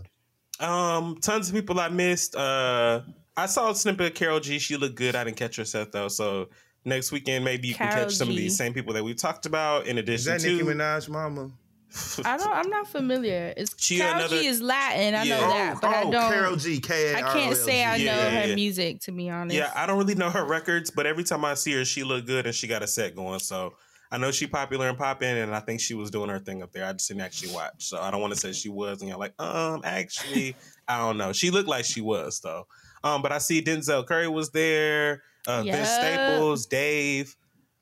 Um, tons of people I missed. Uh, I saw a snippet of Carol G. She looked good. I didn't catch her set though. So next weekend, maybe you can Carol catch some of G. these same people that we talked about. In Is addition that to Nicki Minaj, mama? I don't. I'm not familiar. It's She Carol another- G is Latin. I Yeah. know Oh, that, but I oh, don't. Carol G. K A I R O L G. can't say I know Yeah, yeah, her yeah. music, to be honest. Yeah, I don't really know her records, but every time I see her, she look good and she got a set going. So I know she popular and popping, and I think she was doing her thing up there. I just didn't actually watch, so I don't want to say she was. And you're like, um, actually, I don't know. She looked like she was though. Um, but I see Denzel Curry was there, uh, Vince Yeah. Staples, Dave.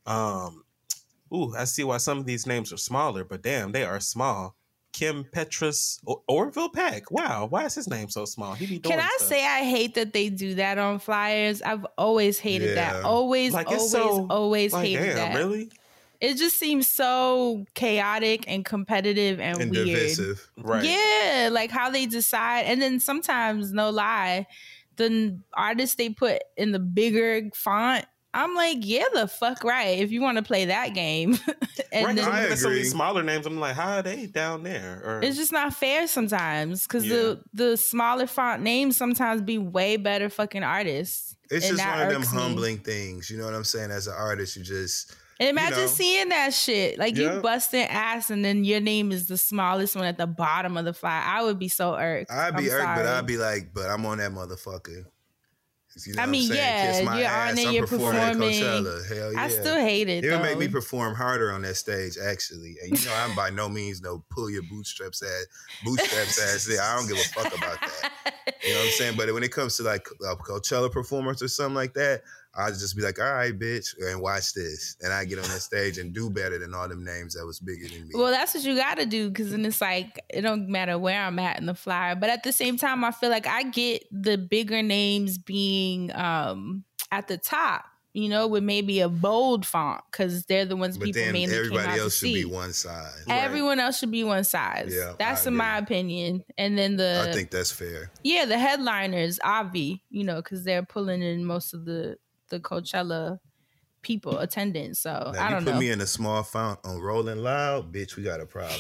Um, ooh, I see why some of these names are smaller, but damn, they are small. Kim Petras or Orville Peck. Wow, why is his name so small? He be doing Can I stuff. say I hate that they do that on flyers? I've always hated Yeah. that. Always, Like, always, it's so- always like, hated damn, that. really? It just seems so chaotic and competitive and, And weird. divisive. Right. Yeah, like how they decide, and then sometimes, no lie, the n- artists they put in the bigger font. I'm like, yeah, the fuck right. If you want to play that game, and right, then I'm looking at some of agree. these smaller names. I'm like, how are they down there? Or, it's just not fair sometimes because Yeah. the the smaller font names sometimes be way better fucking artists. It's And just that one of them irks me. humbling things. You know what I'm saying? As an artist, you just And imagine know. seeing that shit. Like Yeah. you busting ass and then your name is the smallest one at the bottom of the flyer. I would be so irked. I'd be I'm irked, but sorry. I'd be like, but I'm on that motherfucker. You know I what mean, I'm saying? yeah, Kiss my you're ass. on there, I'm you're performing at performing. Coachella. Hell yeah. I still hate it. It would though. make me perform harder on that stage, actually. And you know, I'm by no means no pull your bootstraps ass, bootstraps ass there. I don't give a fuck about that. You know what I'm saying? But when it comes to like a Coachella performance or something like that, I'll just be like, all right, bitch, and watch this. And I get on that stage and do better than all them names that was bigger than me. Well, that's what you got to do because then it's like it don't matter where I'm at in the flyer. But at the same time, I feel like I get the bigger names being um, at the top. you know, with maybe a bold font because they're the ones But people then mainly came everybody out to else should see. be one size. Everyone else should be one size. Yeah, that's I in my agree. opinion. And then the I think that's fair. yeah, the headliners, Avi, you know, because they're pulling in most of the the Coachella people attending. So Now, I you don't put know. me in a small font on Rolling Loud, bitch, we got a problem.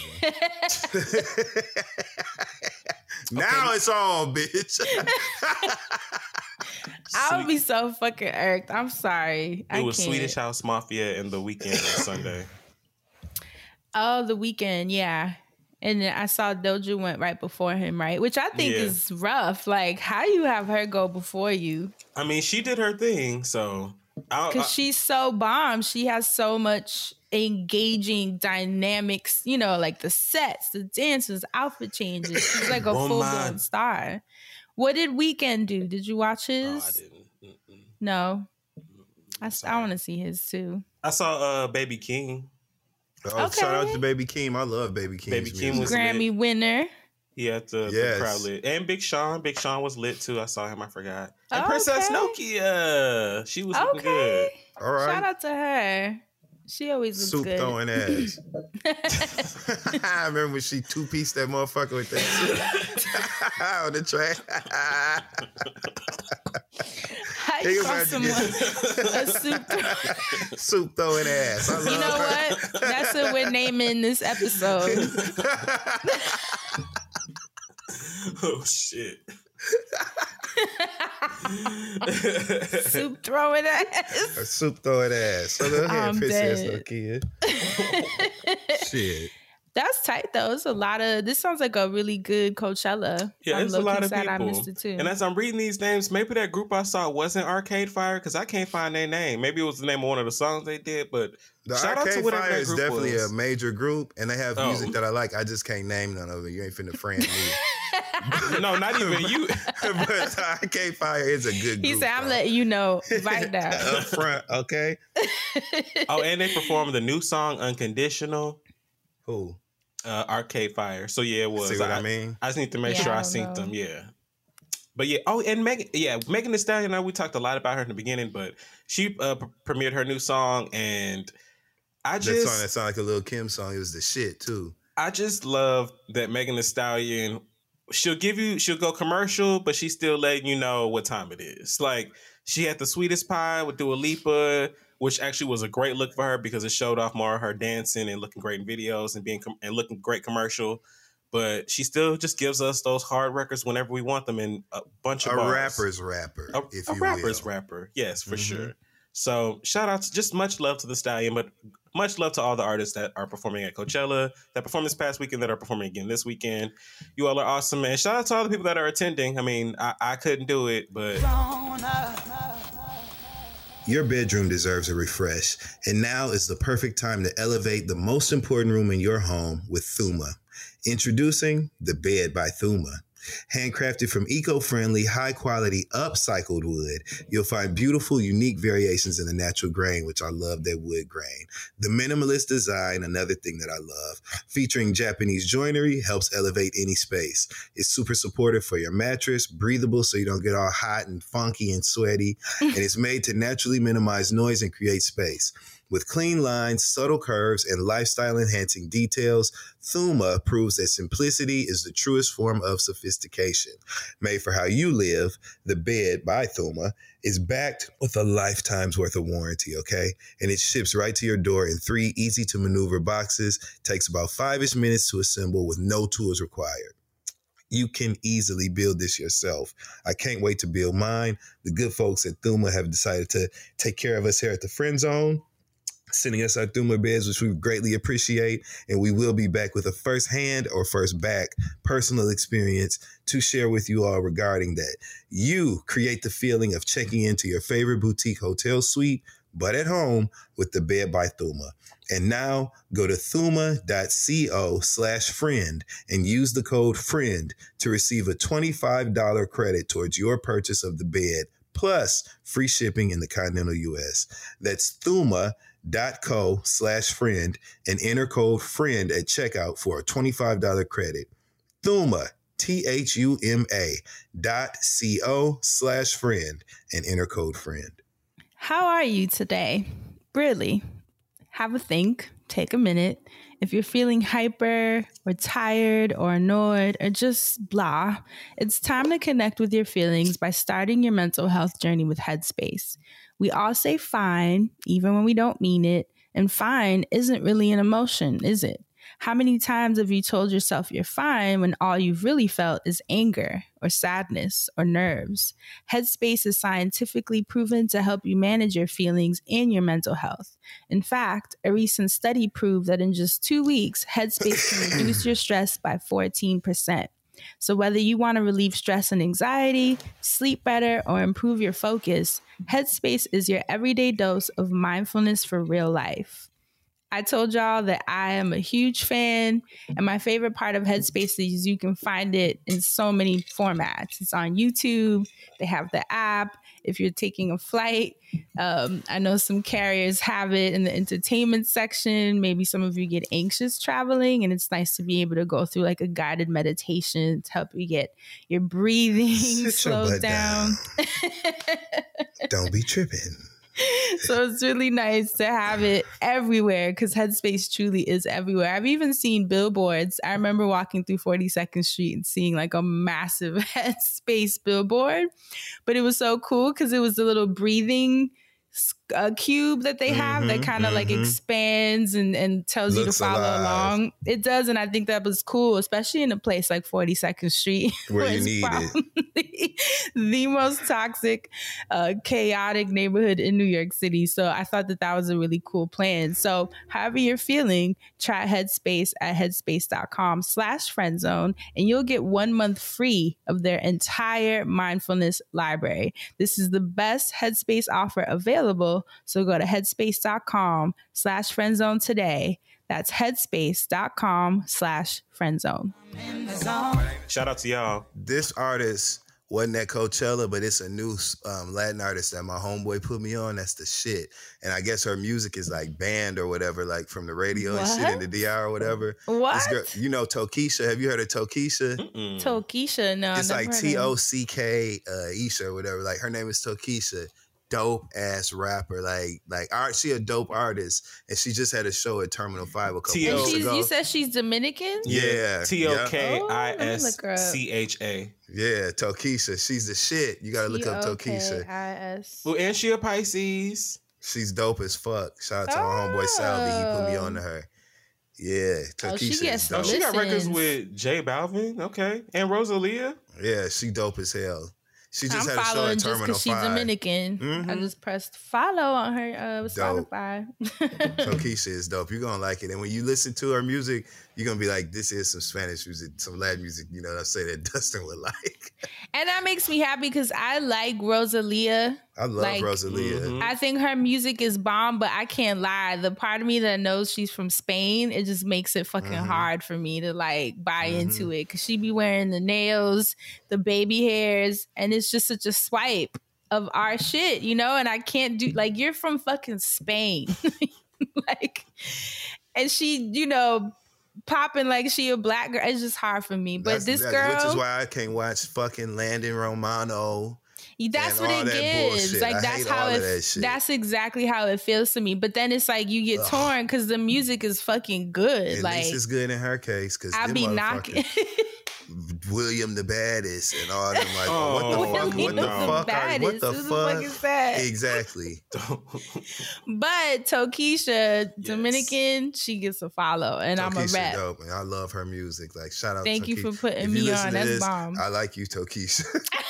Now it's on, bitch. I would be so fucking irked. I'm sorry. It I was can't. Swedish House Mafia and The Weeknd on Sunday. Oh, the weekend, yeah. And then I saw Doja went right before him, right? Which I think Yeah. is rough. Like, how you have her go before you? I mean, she did her thing, so I, I, Because she's so bomb. She has so much engaging dynamics, you know, like the sets, the dances, outfit changes. She's like a Woman. full-blown star. What did Weekend do? Did you watch no, his? I didn't. Mm-mm. No. I, I sorry. want to see his too. I saw uh, Baby King. Oh, Okay. shout out to Baby Keem. I love Baby Keem's Baby Keem music. was Grammy lit. winner. He had the, Yes. the crowd lit. And Big Sean. Big Sean was lit too. I saw him. I forgot. And Okay. Princess Nokia. She was looking good. Okay. All right. Shout out to her. She always looks Soup good. throwing ass. I remember when she two pieced that motherfucker with that soup on the track. How He you was call about to someone a soup? Soup throwing ass. I love You know her. what? That's what we're naming this episode. Oh shit. Soup throwing ass. A soup throwing ass. So go ahead, I'm Princess dead. Nokia. Shit. That's tight though. It's a lot of. This sounds like a really good Coachella. Yeah, I'm it's a low-key lot of sad people. I missed it too. And as I'm reading these names, maybe that group I saw wasn't Arcade Fire because I can't find their name. Maybe it was the name of one of the songs they did, but The shout out to Arcade whatever Fire that is group definitely was. a major group, and they have Oh. music that I like. I just can't name none of it. You ain't finna friend me. No, not even you. But Arcade Fire is a good group. he said, "I'm though. letting you know right now." Up front, okay? Oh, and they performed the new song "Unconditional." Who? Uh, Arcade Fire. So yeah, it was. See what I, mean? I just need to make Yeah, sure I I, don't synced know. them. Yeah. But yeah, oh, and Megan, yeah, Megan Thee Stallion. I know we talked a lot about her in the beginning, but she uh, p- premiered her new song, and I That just, song that sounded like a Lil Kim song. It was the shit too. I just love that Megan Thee Stallion. She'll give you, she'll go commercial, but she's still letting you know what time it is. Like she had the Sweetest Pie with Dua Lipa, which actually was a great look for her because it showed off more of her dancing and looking great in videos and being com- and looking great commercial. But she still just gives us those hard records whenever we want them in a bunch of A bars. rapper's rapper, a, if a you rapper's will. rapper. Yes, for Mhm. sure. So shout out to just much love to the Stallion, but much love to all the artists that are performing at Coachella, that performed this past weekend, that are performing again this weekend. You all are awesome, man. Shout out to all the people that are attending. I mean, I, I couldn't do it, but Your bedroom deserves a refresh, and now is the perfect time to elevate the most important room in your home with Thuma. Introducing the Bed by Thuma. Handcrafted from eco-friendly, high-quality, upcycled wood, you'll find beautiful, unique variations in the natural grain, which I love that wood grain. The minimalist design, another thing that I love, featuring Japanese joinery, helps elevate any space. It's super supportive for your mattress, breathable so you don't get all hot and funky and sweaty, and it's made to naturally minimize noise and create space. With clean lines, subtle curves, and lifestyle-enhancing details, Thuma proves that simplicity is the truest form of sophistication. Made for how you live, the Bed by Thuma is backed with a lifetime's worth of warranty, okay? And it ships right to your door in three easy-to-maneuver boxes. Takes about five-ish minutes to assemble with no tools required. You can easily build this yourself. I can't wait to build mine. The good folks at Thuma have decided to take care of us here at the Friend Zone, sending us our Thuma beds, which we greatly appreciate. And we will be back with a first-hand or first-back personal experience to share with you all regarding that. You create the feeling of checking into your favorite boutique hotel suite, but at home with the Bed by Thuma. And now go to thuma.co slash friend and use the code FRIEND to receive a twenty-five dollars credit towards your purchase of the bed, plus free shipping in the continental U S. That's thuma.co slash friend and enter code FRIEND at checkout for a twenty-five dollars credit. Thuma, T H U M A dot C O slash friend and enter code FRIEND. How are you today? Really? Have a think. Take a minute. If you're feeling hyper or tired or annoyed or just blah, it's time to connect with your feelings by starting your mental health journey with Headspace. We all say fine, even when we don't mean it, and fine isn't really an emotion, is it? How many times have you told yourself you're fine when all you've really felt is anger or sadness or nerves? Headspace is scientifically proven to help you manage your feelings and your mental health. In fact, a recent study proved that in just two weeks, Headspace can reduce your stress by fourteen percent. So whether you want to relieve stress and anxiety, sleep better, or improve your focus, Headspace is your everyday dose of mindfulness for real life. I told y'all that I am a huge fan, and my favorite part of Headspace is you can find it in so many formats. It's on YouTube. They have the app. If you're taking a flight, um, I know some carriers have it in the entertainment section. Maybe some of you get anxious traveling, and it's nice to be able to go through like a guided meditation to help you get your breathing Sit slowed your butt down. down. Don't be tripping. So it's really nice to have it everywhere because Headspace truly is everywhere. I've even seen billboards. I remember walking through forty-second Street and seeing like a massive Headspace billboard, but it was so cool because it was a little breathing uh, cube that they have Mhm, that kind of mhm. like expands and, and tells Looks you to follow alive. along. It does, and I think that was cool, especially in a place like forty-second Street Where you it's need it. probably the most toxic, uh, chaotic neighborhood in New York City. So I thought that that was a really cool plan. So however you're feeling, try Headspace at headspace.com slash friendzone, and you'll get one month free of their entire mindfulness library. This is the best Headspace offer available. So go to headspace.com slash friendzone today. That's headspace.com slash friendzone. Shout out to y'all. This artist wasn't at Coachella, but it's a new um, Latin artist that my homeboy put me on. That's the shit. And I guess her music is like banned or whatever, like from the radio and shit in the D R or whatever. What? This girl, you know Tokisha. Have you heard of Tokisha? Mm-mm. Tokisha, no. It's never like heard of T O him. C K uh, Isha or whatever. Like her name is Tokisha. Dope ass rapper. Like like art. She a dope artist, and she just had a show at Terminal Five a couple T O And weeks she's, ago. you said she's Dominican? Yeah, T O K I S Oh, let me look her up. C H A. Yeah, Tokisha. She's the shit. You gotta look up Tokisha. T O K I S. Well, and she a Pisces. She's dope as fuck. Shout out to my homeboy Sally. He put me on to her. Yeah, Oh, she Tokisha gets is Oh, dope. she got records Listens. with J Balvin. Okay. And Rosalia. Yeah, she dope as hell. She just I'm had a show following at just Terminal because she's Five. Dominican. I Mhm. just pressed follow on her uh, Dope. Spotify. Tokisha is dope. You're gonna like it. And when you listen to her music, you're gonna be like, this is some Spanish music, some Latin music, you know what I say that Dustin would like. And that makes me happy because I like Rosalia. I love Like- Rosalia. Mhm. I think her music is bomb, but I can't lie. The part of me that knows she's from Spain, it just makes it fucking Mhm. hard for me to like buy Mhm. into it because she be wearing the nails, the baby hairs, and it's just such a swipe of our shit, you know? And I can't do like you're from fucking Spain. like and she, you know, popping like she a black girl. It's just hard for me. But That's- this that- girl, Which is why I can't watch fucking Landon Romano. that's and what all it that gives. bullshit. Like I that's hate how all it. of that shit. That's exactly how it feels to me. But then it's like you get Ugh. torn because the music is fucking good. At like least it's good in her case because I be knocking. William the Baddest and all them like, oh, what the Oh, fuck? What William the no. the fuck? Are, baddest. what the Who the fuck fuck? is that? Exactly. But Tokisha, Dominican, she gets a follow, and I'm a Tokisha rep. dope, and I love her music. Like, shout out. Thank you Tokisha. for putting If you me listen on. to That's this, bomb. I like you, Tokisha.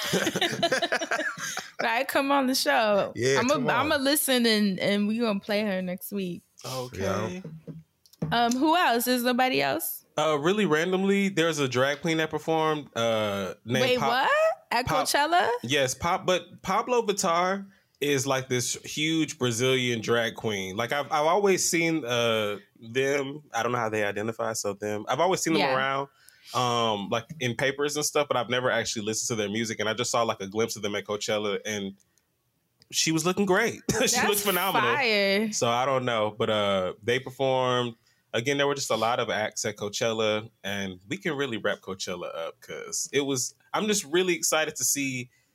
Right, come on the show. Yeah, I'm come a, on. I'm gonna listen and and we gonna play her next week. Okay. Um, who else? Is nobody else? Uh, really randomly, there's a drag queen that performed. Uh, named Wait, Pop- what? At Pop- Coachella? Yes, pop. But Pablo Vittar is like this huge Brazilian drag queen. Like I've I've always seen uh them. I don't know how they identify. So them. I've always seen them Yeah. around, um, like in papers and stuff. But I've never actually listened to their music. And I just saw like a glimpse of them at Coachella, and she was looking great. she That's looked phenomenal. Fire. So I don't know, but uh, they performed. Again, there were just a lot of acts at Coachella, and we can really wrap Coachella up because it was. I'm just really excited to see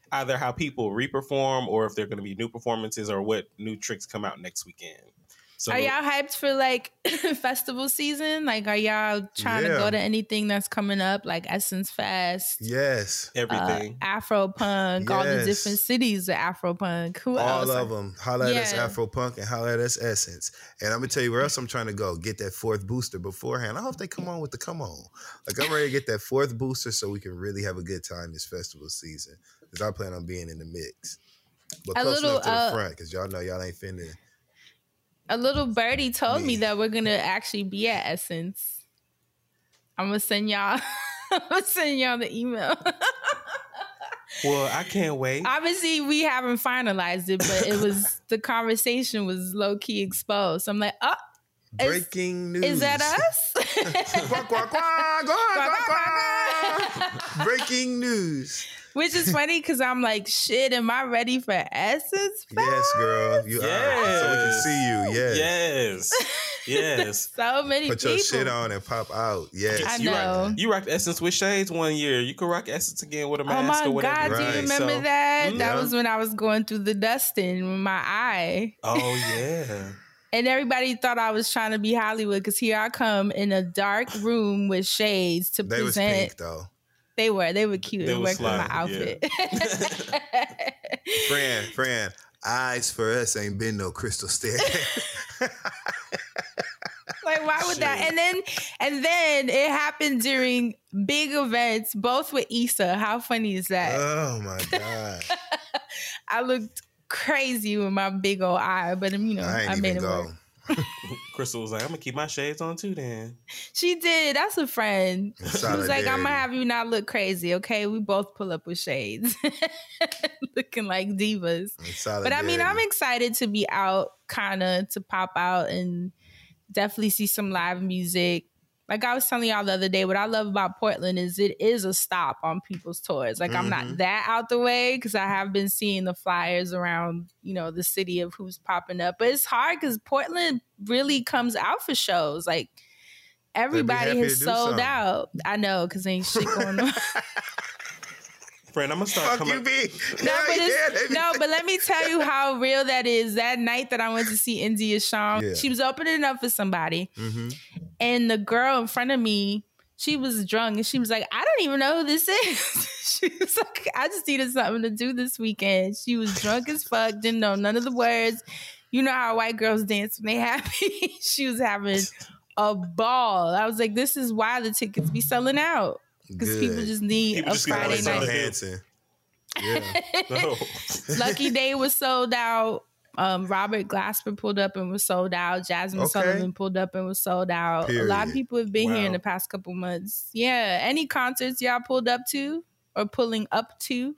either how people reperform or if there are going to be new performances or what new tricks come out next weekend. So, are y'all hyped for like festival season? Like, are y'all trying Yeah. to go to anything that's coming up, like Essence Fest, Yes. uh, everything. Afro Punk, all the Yes. different cities of Afro Punk? Who All else? of them. Holla at us Yeah. Afro Punk and holla at us Essence. And I'm gonna tell you where else I'm trying to go. Get that fourth booster beforehand. I hope they come on with the come on. Like I'm ready to get that fourth booster so we can really have a good time this festival season. Because I plan on being in the mix. But A close little, enough to the uh, front, because y'all know y'all ain't finna. A little birdie told me Me. that we're gonna actually be at Essence. I'm gonna send y'all. I'm gonna send y'all the email. Well, I can't wait. Obviously, we haven't finalized it, but it was the conversation was low key exposed. So I'm like, oh, is, Breaking news. is that us? Quack, quack, quack, quack, quack, quack. Breaking news. Which is funny because I'm like, shit, am I ready for Essence? Yes, girl. You are. So we can see you. Yes. Yes. Yes. So many Put people. your shit on and pop out. Yes. I You know. rocked, you rocked Essence with shades one year. You could rock Essence again with a Oh mask my or whatever. God, do Right. you remember So- that? Mm, That yeah. was when I was going through the dusting with my eye. Oh yeah. And everybody thought I was trying to be Hollywood because here I come in a dark room with shades to They was present. pink though. They were. They were cute. They It was worked with my sliding, outfit. Fran, Fran, eyes for us ain't been no crystal stair. Like, why would that? Shit. And then, and then it happened during big events, both with Issa. How funny is that? Oh my God. I looked crazy with my big old eye, but you know, I I, ain't made even it go. work. Crystal was like, I'm gonna keep my shades on too then. She did. That's a friend. She was like, I'm Solidarity. gonna have you not look crazy, okay? We both pull up with shades, looking like divas. But I mean, I'm Solidarity. excited to be out, kind of to pop out and definitely see some live music. Like I was telling y'all the other day, what I love about Portland is it is a stop on people's tours. Like I'm not Mhm. that out the way because I have been seeing the flyers around, you know, the city of who's popping up. But it's hard because Portland really comes out for shows. Like everybody happy has to do sold something. out. I know because ain't shit going on. Friend, I'm gonna start Fuck you, coming. B. No, Yeah, but yeah, it's, they- no, but let me tell you how real that is. That night that I went to see India Shawn, Yeah. she was opening up for somebody, Mhm. and the girl in front of me, she was drunk, and she was like, "I don't even know who this is." She was like, "I just needed something to do this weekend." She was drunk as fuck, didn't know none of the words. You know how white girls dance when they happy. She was having a ball. I was like, "This is why the tickets be selling out." Because Good. people just need People a just get Friday on So the night. Hanson. Yeah. No. Lucky Day was sold out. Um, Robert Glasper pulled up and was sold out. Jasmine Okay. Sullivan pulled up and was sold out. A lot of Period. people have been here in Wow. the past couple months. Yeah. Any concerts y'all pulled up to or pulling up to?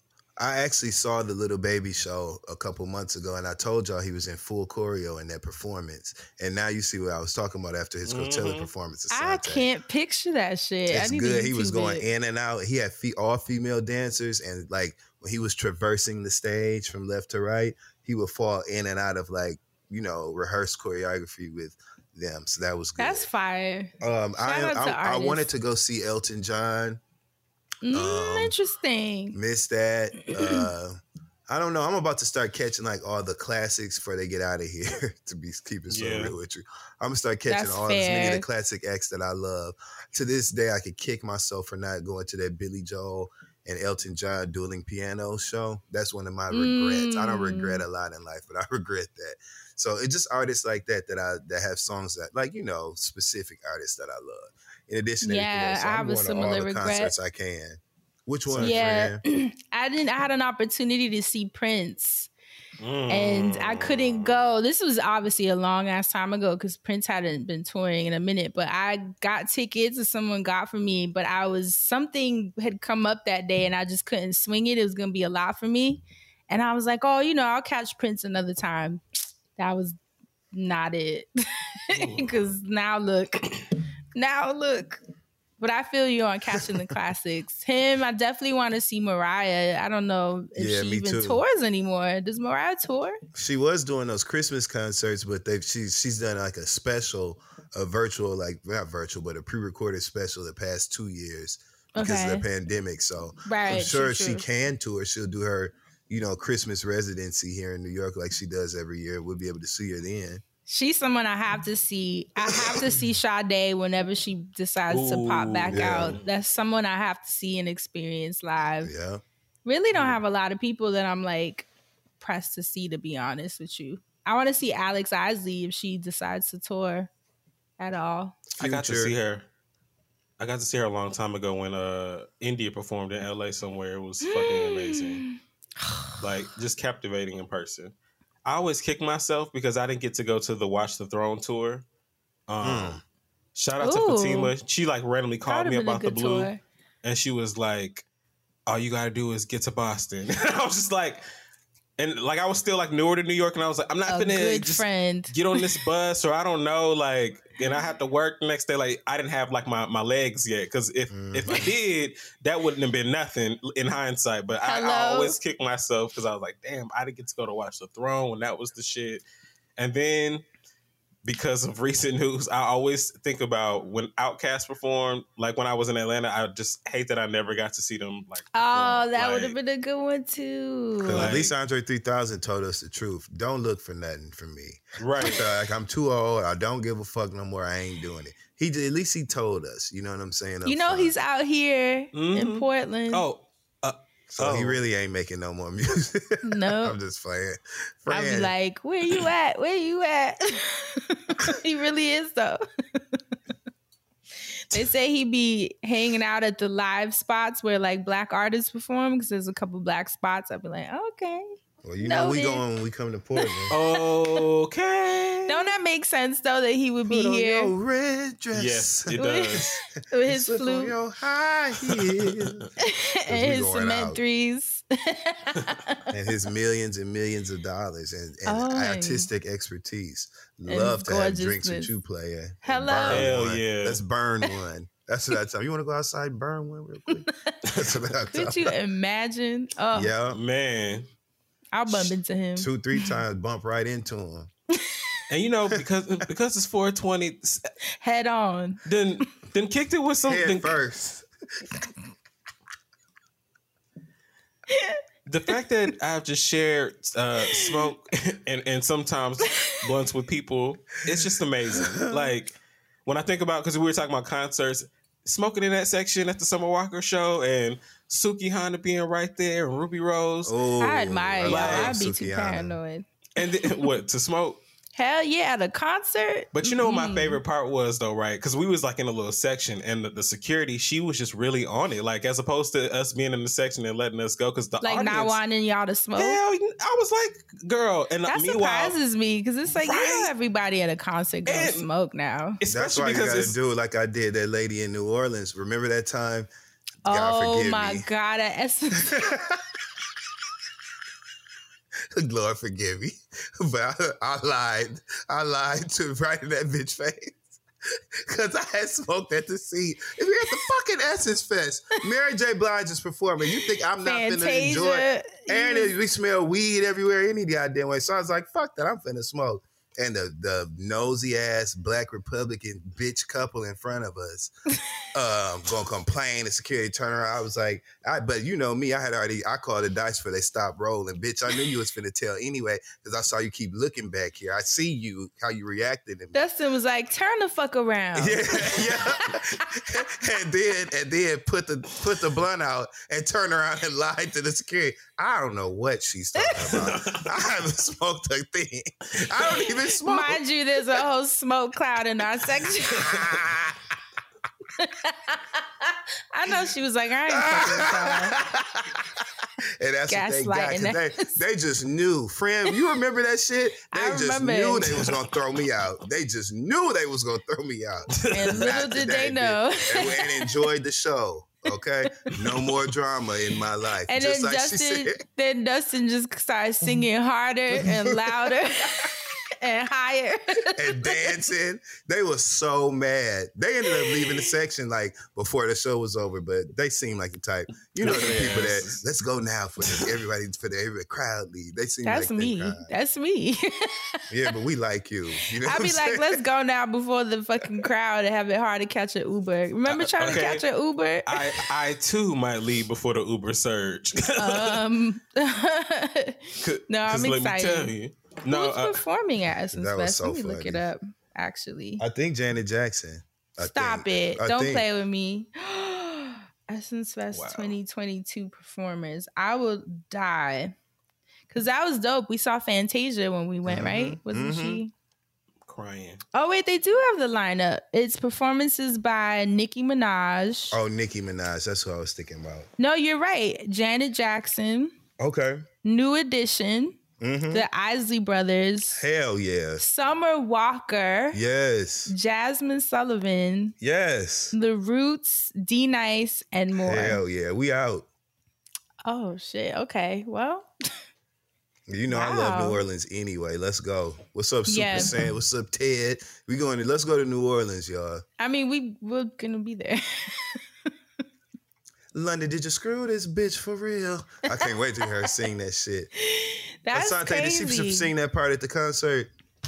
I actually saw the Little Baby show a couple months ago, and I told y'all he was in full choreo in that performance. And now you see what I was talking about after his Coachella Mhm. performance. I can't picture that shit. I It's need to good. He was YouTube going it. in and out. He had fe- all female dancers, and like when he was traversing the stage from left to right, he would fall in and out of like you know rehearsed choreography with them. So that was good. That's fire. um, I, shout out to I I wanted artists. to go see Elton John. Mm, Um, interesting. Missed that. Uh, I don't know. I'm about to start catching like all the classics before they get out of here. To be keeping so Yeah. real with you, I'm gonna start catching That's all as many of fair. the classic acts that I love. To this day, I could kick myself for not going to that Billy Joel and Elton John dueling piano show. That's one of my regrets. I don't Mm. regret a lot in life, but I regret that. So it's just artists like that that I that have songs that like you know specific artists that I love. In addition to Yeah, everything else, so I I'm have a going to all similar the regret. concerts I can. Which one? Yeah. Fran? I didn't I had an opportunity to see Prince. Mm. And I couldn't go. This was obviously a long ass time ago because Prince hadn't been touring in a minute. But I got tickets or someone got for me. But I was something had come up that day and I just couldn't swing it. It was gonna be a lot for me. And I was like, oh, you know, I'll catch Prince another time. That was not it. Because now look, now look. But I feel you on catching the classics. Him, I definitely want to see Mariah. I don't know if Yeah, she me even too. tours anymore. Does Mariah tour? She was doing those Christmas concerts, but they've she's she's done like a special, a virtual, like not virtual, but a pre-recorded special the past two years because of Okay. the pandemic. So Right, I'm sure true, she true. can tour. She'll do her, you know, Christmas residency here in New York like she does every year. We'll be able to see her then. She's someone I have to see. I have to see Sade whenever she decides to pop back Ooh, yeah. out. That's someone I have to see and experience live. Yeah. Really don't have a lot of people that I'm like pressed to see, to be honest with you. I want to see Alex Isley if she decides to tour at all. I got to Future. see her. I got to see her a long time ago when uh India performed in L A somewhere. It was fucking amazing. Like, just captivating in person. I always kick myself because I didn't get to go to the Watch the Throne tour. Um, Mm. Shout out Ooh. to Fatima. She like randomly called That'd me have been a about the good Blue, tour. and she was like, "All you gotta do is get to Boston." I was just like, and like I was still like newer to New York, and I was like, I'm not A gonna good just friend. get on this bus, or I don't know, like, and I have to work the next day. Like, I didn't have like my, my legs yet, because if Mm. if I did, that wouldn't have been nothing in hindsight. But I, I Hello? always kick myself because I was like, damn, I didn't get to go to Watch the Throne when that was the shit. And then because of recent news, I always think about when Outkast performed. Like when I was in Atlanta, I just hate that I never got to see them. Like, Oh, perform. that would Like, have been a good one too. 'Cause Like- at least Andre three thousand told us the truth. Don't look for nothing from me. right. So, like, I'm too old. I don't give a fuck no more. I ain't doing it. He at least he told us. You know what I'm saying? up You know front. he's out here in Mhm. Portland. Oh, so he oh. really ain't making no more music. No. I'm just playing. I'll be Fran, like, where you at? Where you at? He really is though. They say he be hanging out at the live spots where like black artists perform, because there's a couple black spots. I'll be like, okay. well, you know we Noted. going when we come to Portland. Okay. Don't that make sense though that he would be Put on here your red dress. Yes, it does. with his Slip on flute your high heels. and we his going cement out. threes? And his millions and millions of dollars and, and Oh. artistic expertise. And Love to have drinks gorgeousness. with you, player. And Hello. burn Hell one. yeah. Let's burn one. That's what I tell you. You want to go outside and burn one real quick? That's what I tell Could you imagine? Oh, Yeah. Man. I'll bump into him. Two, three times, bump right into him. And you know, because because it's four twenty, Head on. then then kicked it with some Head then, first. the fact that I've just shared uh, smoke and, and sometimes blunts with people, it's just amazing. Like when I think about, because we were talking about concerts, smoking in that section at the Summer Walker show and Suki Hana being right there and Ruby Rose. Oh, I admire y'all. love I'd be too Sukihana. paranoid. And then, what, to smoke? Hell yeah, at a concert. But you know what my Mm. favorite part was though, right? Because we was like in a little section, and the, the security, she was just really on it. Like as opposed to us being in the section and letting us go, because the Like audience, not wanting y'all to smoke. hell, I was like, girl, and That meanwhile, surprises me because it's like you know Right? everybody at a concert gonna And- smoke now. That's especially why you because got to it's do it like I did that lady in New Orleans. Remember that time? God Oh forgive my me. god, at Essence. Lord forgive me. But I, I lied. I lied to right in that bitch face. Because I had smoked at the seat. If we at the fucking Essence Fest, Mary J. Blige is performing. You think I'm not finna enjoy it? Fantasia. And it, we smell weed everywhere any goddamn way. So I was like, fuck that. I'm finna smoke. And the, the nosy ass black Republican bitch couple in front of us um, gonna complain. The security turn around. I was like, I but you know me, I had already I called the dice for they stop rolling. Bitch, I knew you was finna tell anyway, because I saw you keep looking back here. I see you, how you reacted to me. Dustin was like, turn the fuck around. Yeah, yeah. and then and then put the put the blunt out and turn around and lied to the security. I don't know what she's talking about. I haven't smoked a thing. I don't even smoke. Mind you, there's a whole smoke cloud in our section. I know she was like, I ain't fucking with And that's what they got. 'Cause Gaslighting They, they just knew. Friend, you remember that shit? They I just remember. knew they was gonna throw me out. They just knew they was gonna throw me out. And little After did that, they know. And, and enjoyed the show. Okay? No more drama in my life. And just then like she Dustin, said. then Dustin just started singing harder and louder. and higher. and dancing. They were so mad. They ended up leaving the section like before the show was over, but they seemed like the type. You know the people that let's go now for the, everybody for the every crowd lead. They seem That's like me. Kind. That's me. Yeah, but we like you. You know I'd be like, let's go now before the fucking crowd and have it hard to catch an Uber. Remember trying okay. to catch an Uber? I, I too might leave before the Uber surge. um, no, I'm let excited. Me tell you. No, Who's uh, performing at Essence that was Fest? so Let me look funny. it up. Actually, I think Janet Jackson. I stop think. it! I Don't think. play with me. Essence Fest Wow. twenty twenty-two performers. I will die because that was dope. We saw Fantasia when we went, Mhm, right? Wasn't mhm. she? crying. Oh wait, they do have the lineup. It's performances by Nicki Minaj. Oh, Nicki Minaj. That's who I was thinking about. No, you're right. Janet Jackson, Okay. New Edition, Mm-hmm. the Isley Brothers, Hell yeah. Summer Walker, Yes. Jasmine Sullivan, Yes. The Roots, D Nice, and more. Hell yeah. We out. Oh shit. Okay. Well, You know I love Wow. New Orleans anyway. Let's go. What's up, Super Yeah. Saiyan? What's up, Ted? We going to let's go to New Orleans, y'all. I mean, we we're gonna be there. London, did you screw this bitch for real? I can't wait to hear her sing that shit. That's Asante, crazy. did she sing that part at the concert?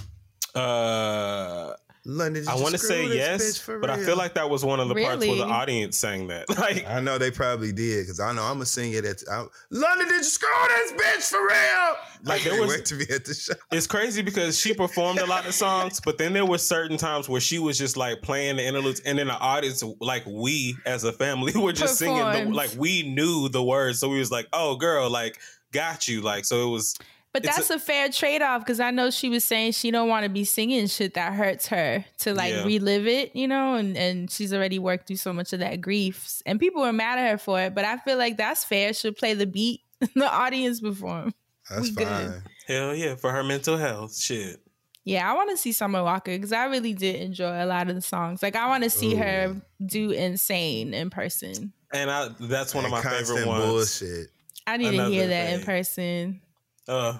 Uh, London, did I you want to screw say this yes, bitch for but I real? feel like that was one of the parts where the Really? audience sang that. Like, I know they probably did because I know I'm gonna sing it at. I, London, did you screw this bitch for real? Like, I there can't was- wait to be at the show. it's crazy because she performed a lot of songs, but then there were certain times where she was just like playing the interludes, and then the audience, like we as a family, were just singing. The, Performed. like we knew the words, so we was like, "Oh, girl, like got you." Like, so it was. But It's that's a, fair trade off because I know she was saying she don't want to be singing shit that hurts her to like Yeah. relive it, you know, and, and she's already worked through so much of that grief. And people were mad at her for it, but I feel like that's fair. She'll play the beat, the audience perform. That's We good. fine. Hell yeah, for her mental health, shit. Yeah, I want to see Summer Walker because I really did enjoy a lot of the songs. Like I want to see Ooh. her do Insane in person. And I, that's one of And my favorite constant ones. bullshit. I need to Another hear that in thing. person. Uh,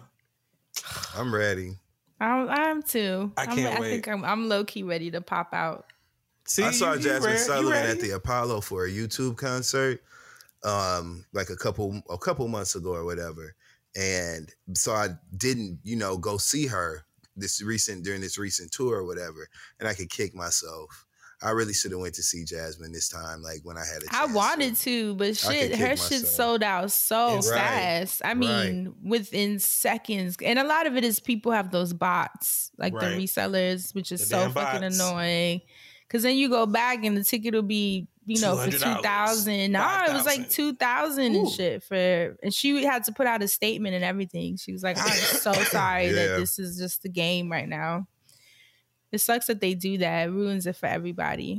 I'm ready. I'm, I'm too. I I'm- can't I wait. think I'm, I'm low key ready to pop out. see, I saw you- you Jasmine ready? You Sullivan ready? at the Apollo for a YouTube concert, um, like a couple a couple months ago or whatever. And so I didn't, you know, go see her this recent during this recent tour or whatever. And I could kick myself. I really should have went to see Jasmine this time, like when I had a I chance wanted to, but I shit, could her kick shit myself. sold out so Right. fast. I mean, within seconds. And a lot of it is people have those bots, like Right. the resellers, which is The so damn fucking bots. annoying. Because then you go back and the ticket will be, you know, for two two hundred dollars, thousand. No, it was like five thousand. two thousand and Ooh. shit for. And she had to put out a statement and everything. She was like, "I'm so sorry Yeah. that this is just the game right now." It sucks that they do that. It ruins it for everybody.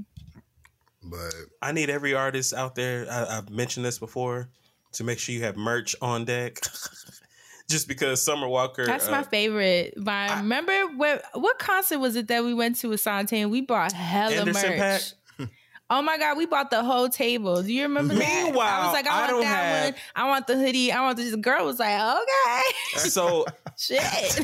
But I need every artist out there. I, I've mentioned this before to make sure you have merch on deck. Just because Summer Walker. That's uh, my favorite. My, I- remember what what concert was it that we went to with Asante and we bought hella Anderson merch. .Paak? Oh my god, we bought the whole table. Do you remember that? I Meanwhile, was like, I, I want don't that have- one. I want the hoodie. I want this. The girl was like, okay, So shit.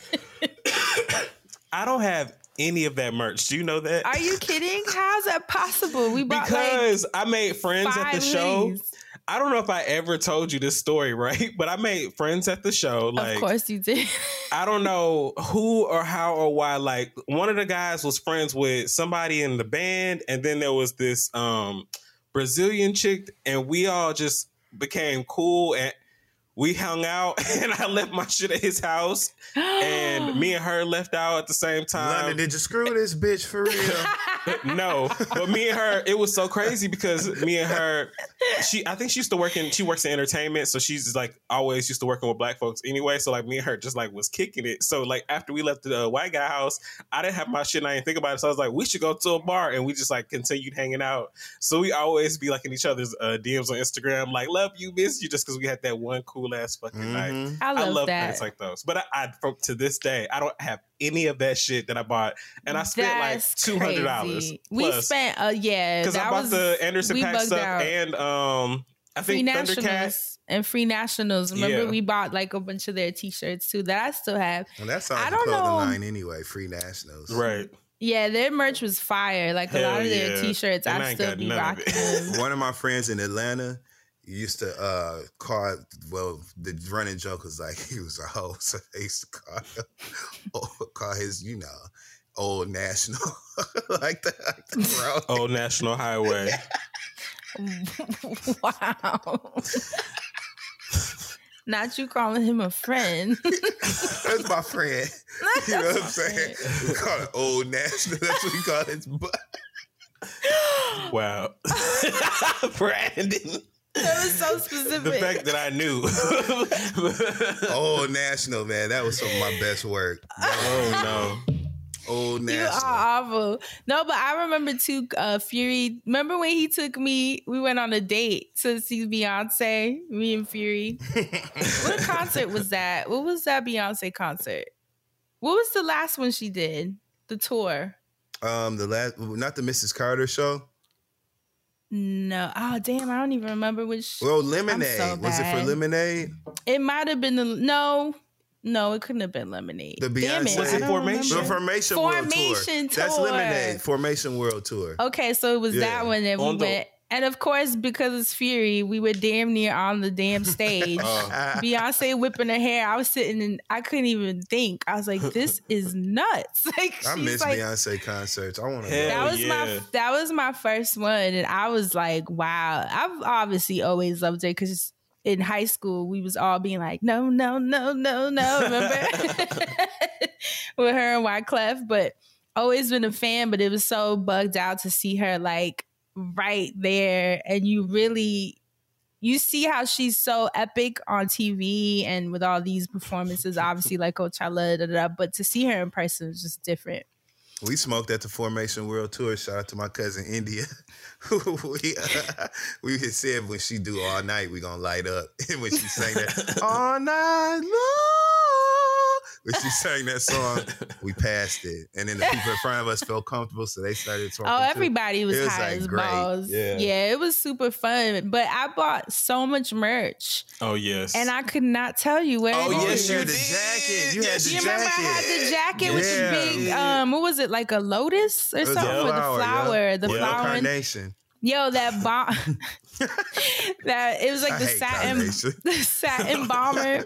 I don't have any of that merch. Do you know that? Are you kidding? How's that possible? We bought Because I made like friends five at the show. hoodies. I don't know if I ever told you this story, right? But I made friends at the show. Like, Of course you did. I don't know who or how or why. Like, one of the guys was friends with somebody in the band, and then there was this um, Brazilian chick, and we all just became cool, and we hung out. And I left my shit at his house, and me and her left out at the same time. London, did you screw this bitch for real? No, but me and her, it was so crazy because me and her, she, I think she used to work in, she works in entertainment, so she's like always used to working with black folks anyway. So like me and her just like was kicking it. So like after we left the uh, white guy house, I didn't have my shit and I didn't think about it. So I was like, we should go to a bar, and we just like continued hanging out. So we always be like in each other's uh, D Ms on Instagram, like love you, miss you, just because we had that one cool ass fucking night. Mhm. I love, I love that. things like those. But I, I from to this day, I don't have any of that shit that I bought, and I spent That's like two hundred dollars. crazy. We spent, uh, yeah, because I that bought was, the Anderson we .Paak bugged stuff out. and um, I Free think Thundercat. Nationals. and Free Nationals. Remember, Yeah. we bought like a bunch of their T-shirts too that I still have. And that sounds I like a don't clothing know. line anyway. Free Nationals. Right. Yeah, their merch was fire. Like a Hell lot of their yeah. T-shirts, And I I ain't still got be none of rocking it. them. One of my friends in Atlanta used to uh, call, well, the running joke was like he was a hoe, so they used to call him, call his, you know, Old National, like the, like the road. Old National Highway. Wow. Not you calling him a friend. That's my friend. You know what I'm saying? We call it Old National. That's what we call his butt. Wow. Brandon. That was so specific. The fact that I knew. Old National, man. That was some of my best work. Oh, no. Old You National. are awful. No, but I remember too, uh, Fury. Remember when he took me, we went on a date to see Beyonce, me and Fury. What concert was that? What was that Beyonce concert? What was the last one she did? The tour? Um, the last, not the Missus Carter show. No. Oh, damn. I don't even remember which. Well, Lemonade. so Was it for bad. Lemonade? It might have been the. No. No, it couldn't have been Lemonade. The Damn Beyonce- it. Was I it don't Formation? The remember. Formation, World Tour. Formation That's Tour. Lemonade. Formation World Tour. Okay, so it was Yeah. that one that we On the- went. And of course, because it's Fury, we were damn near on the damn stage. Oh. Beyonce whipping her hair. I was sitting and I couldn't even think. I was like, this is nuts. Like I she's miss like, Beyonce concerts. I want to Hell that go. was yeah. my that was my first one, and I was like, wow. I've obviously always loved her because in high school we was all being like, no, no, no, no, no. Remember with her and Wyclef, but always been a fan. But it was so bugged out to see her like right there, and you really you see how she's so epic on T V and with all these performances, obviously like Coachella, da, da, da, but to see her in person is just different. We smoked at the Formation World Tour. Shout out to my cousin India. we uh, we had said when she do All Night, we gonna light up. And when she sang that All Night Long, when she sang that song, we passed it. And then the people in front of us felt comfortable, so they started talking. Oh, too. everybody was, It was, high like, as great. balls. Yeah. Yeah, it was super fun. But I bought so much merch, Oh, yes. and I could not tell you where. Oh, it Oh, is. yes, you you had the did. jacket. You had Yes, the You jacket. remember I had the jacket with Yeah. the big, um, what was it, like a lotus or It was something a with the flower, flower, yeah. the With no flower. and- carnation. Yo, that bomb. that it was like I the hate satin, carnation. the satin bomber.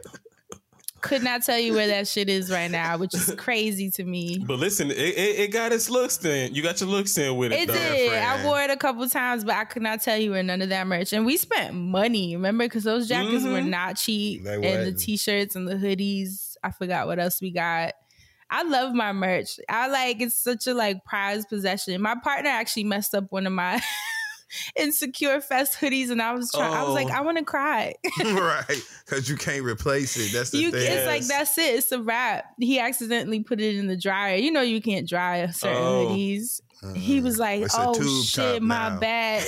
Could not tell you where that shit is right now, which is crazy to me. But listen, it, it, it got its looks in. You got your looks in with it, It though. did. I friend. wore it a couple times, but I could not tell you where none of that merch. And we spent money, remember? Because those jackets were Mhm. not cheap, They and the wasn't. t-shirts and the hoodies. I forgot what else we got. I love my merch. I like it's such a like prized possession. My partner actually messed up one of my Insecure Fest hoodies, and I was trying. I was like, Oh. I want to cry. Right. Because you can't replace it. That's the You, thing. it's like Yes. that's it. It's a wrap. He accidentally put it in the dryer. You know, you can't dry certain Oh. hoodies. He was like, It's a "Oh tube shit, top my now." bad."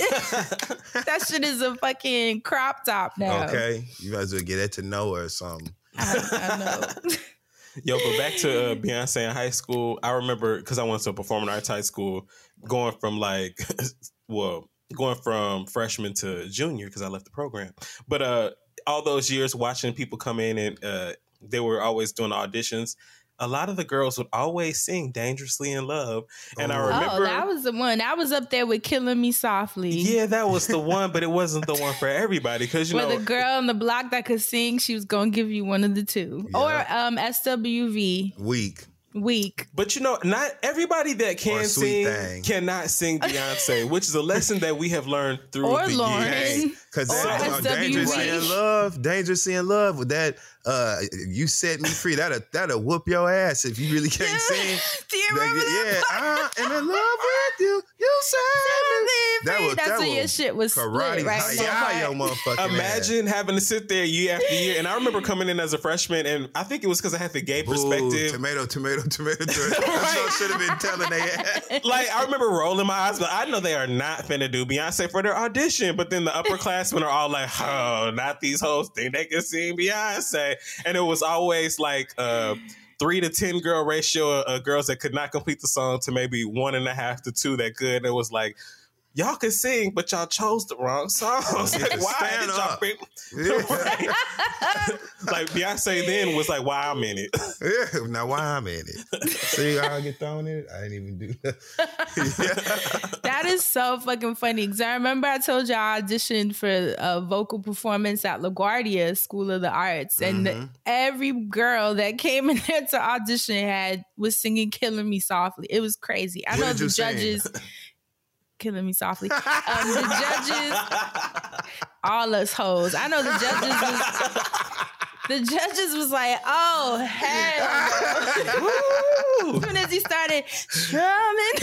That shit is a fucking crop top now. Okay. You might as well get it to Noah or something. I, I know. Yo, but back to uh, Beyonce in high school. I remember because I went to a performing arts high school, going from like, well, going from freshman to junior because I left the program. But uh, all those years watching people come in and uh, they were always doing auditions. A lot of the girls would always sing "Dangerously in Love," and I Oh. remember. Oh, that was the one. That was up there with "Killing Me Softly." Yeah, that was the one, but it wasn't the one for everybody because you Where know the girl on the block that could sing, she was gonna give you one of the two, Yeah. or um, S W V Weak. Weak. But you know, not everybody that Or can Sweet sing Thing. cannot sing Beyonce, which is a lesson that we have learned through Or the Lauren. years. Because Or that S uh, W V. dangerously in love, dangerously in love with that. Uh, you set me free. That'll that'll whoop your ass if you really can't sing. Do you That- remember that? yeah, I'm in love with you. You set me. That was That's that when your was shit was karate. split, right? So Hi-ya, your hard. motherfucking Imagine having to sit there year after year. And I remember coming in as a freshman, and I think it was because I had the gay ass. Ooh, perspective. tomato, tomato, tomato. tomato. That's what I should have been telling they ass. Like, I remember rolling my eyes, but I know they are not finna do Beyonce for their audition. But then the upperclassmen are all like, oh, not these hoes think they can sing Beyonce. And it was always like uh, three to ten girl ratio of girls that could not complete the song to maybe one and a half to two that could. And it was like, y'all can sing, but y'all chose the wrong songs. Like, why Stand did y'all up. bring? Yeah. Right. Like Beyonce then was like, why I'm in it. Yeah, now why I'm in it? See how I get thrown in it? I didn't even do that. Yeah. That is so fucking funny. Because I remember I told you I auditioned for a vocal performance at LaGuardia School of the Arts. And Mhm. every girl that came in there to audition had was singing Killing Me Softly. It was crazy. I What know did the you sing? judges... Killing Me Softly. Um, the judges, all us hoes. I know the judges was... The judges was like, oh, hell no. As soon as he started strumming.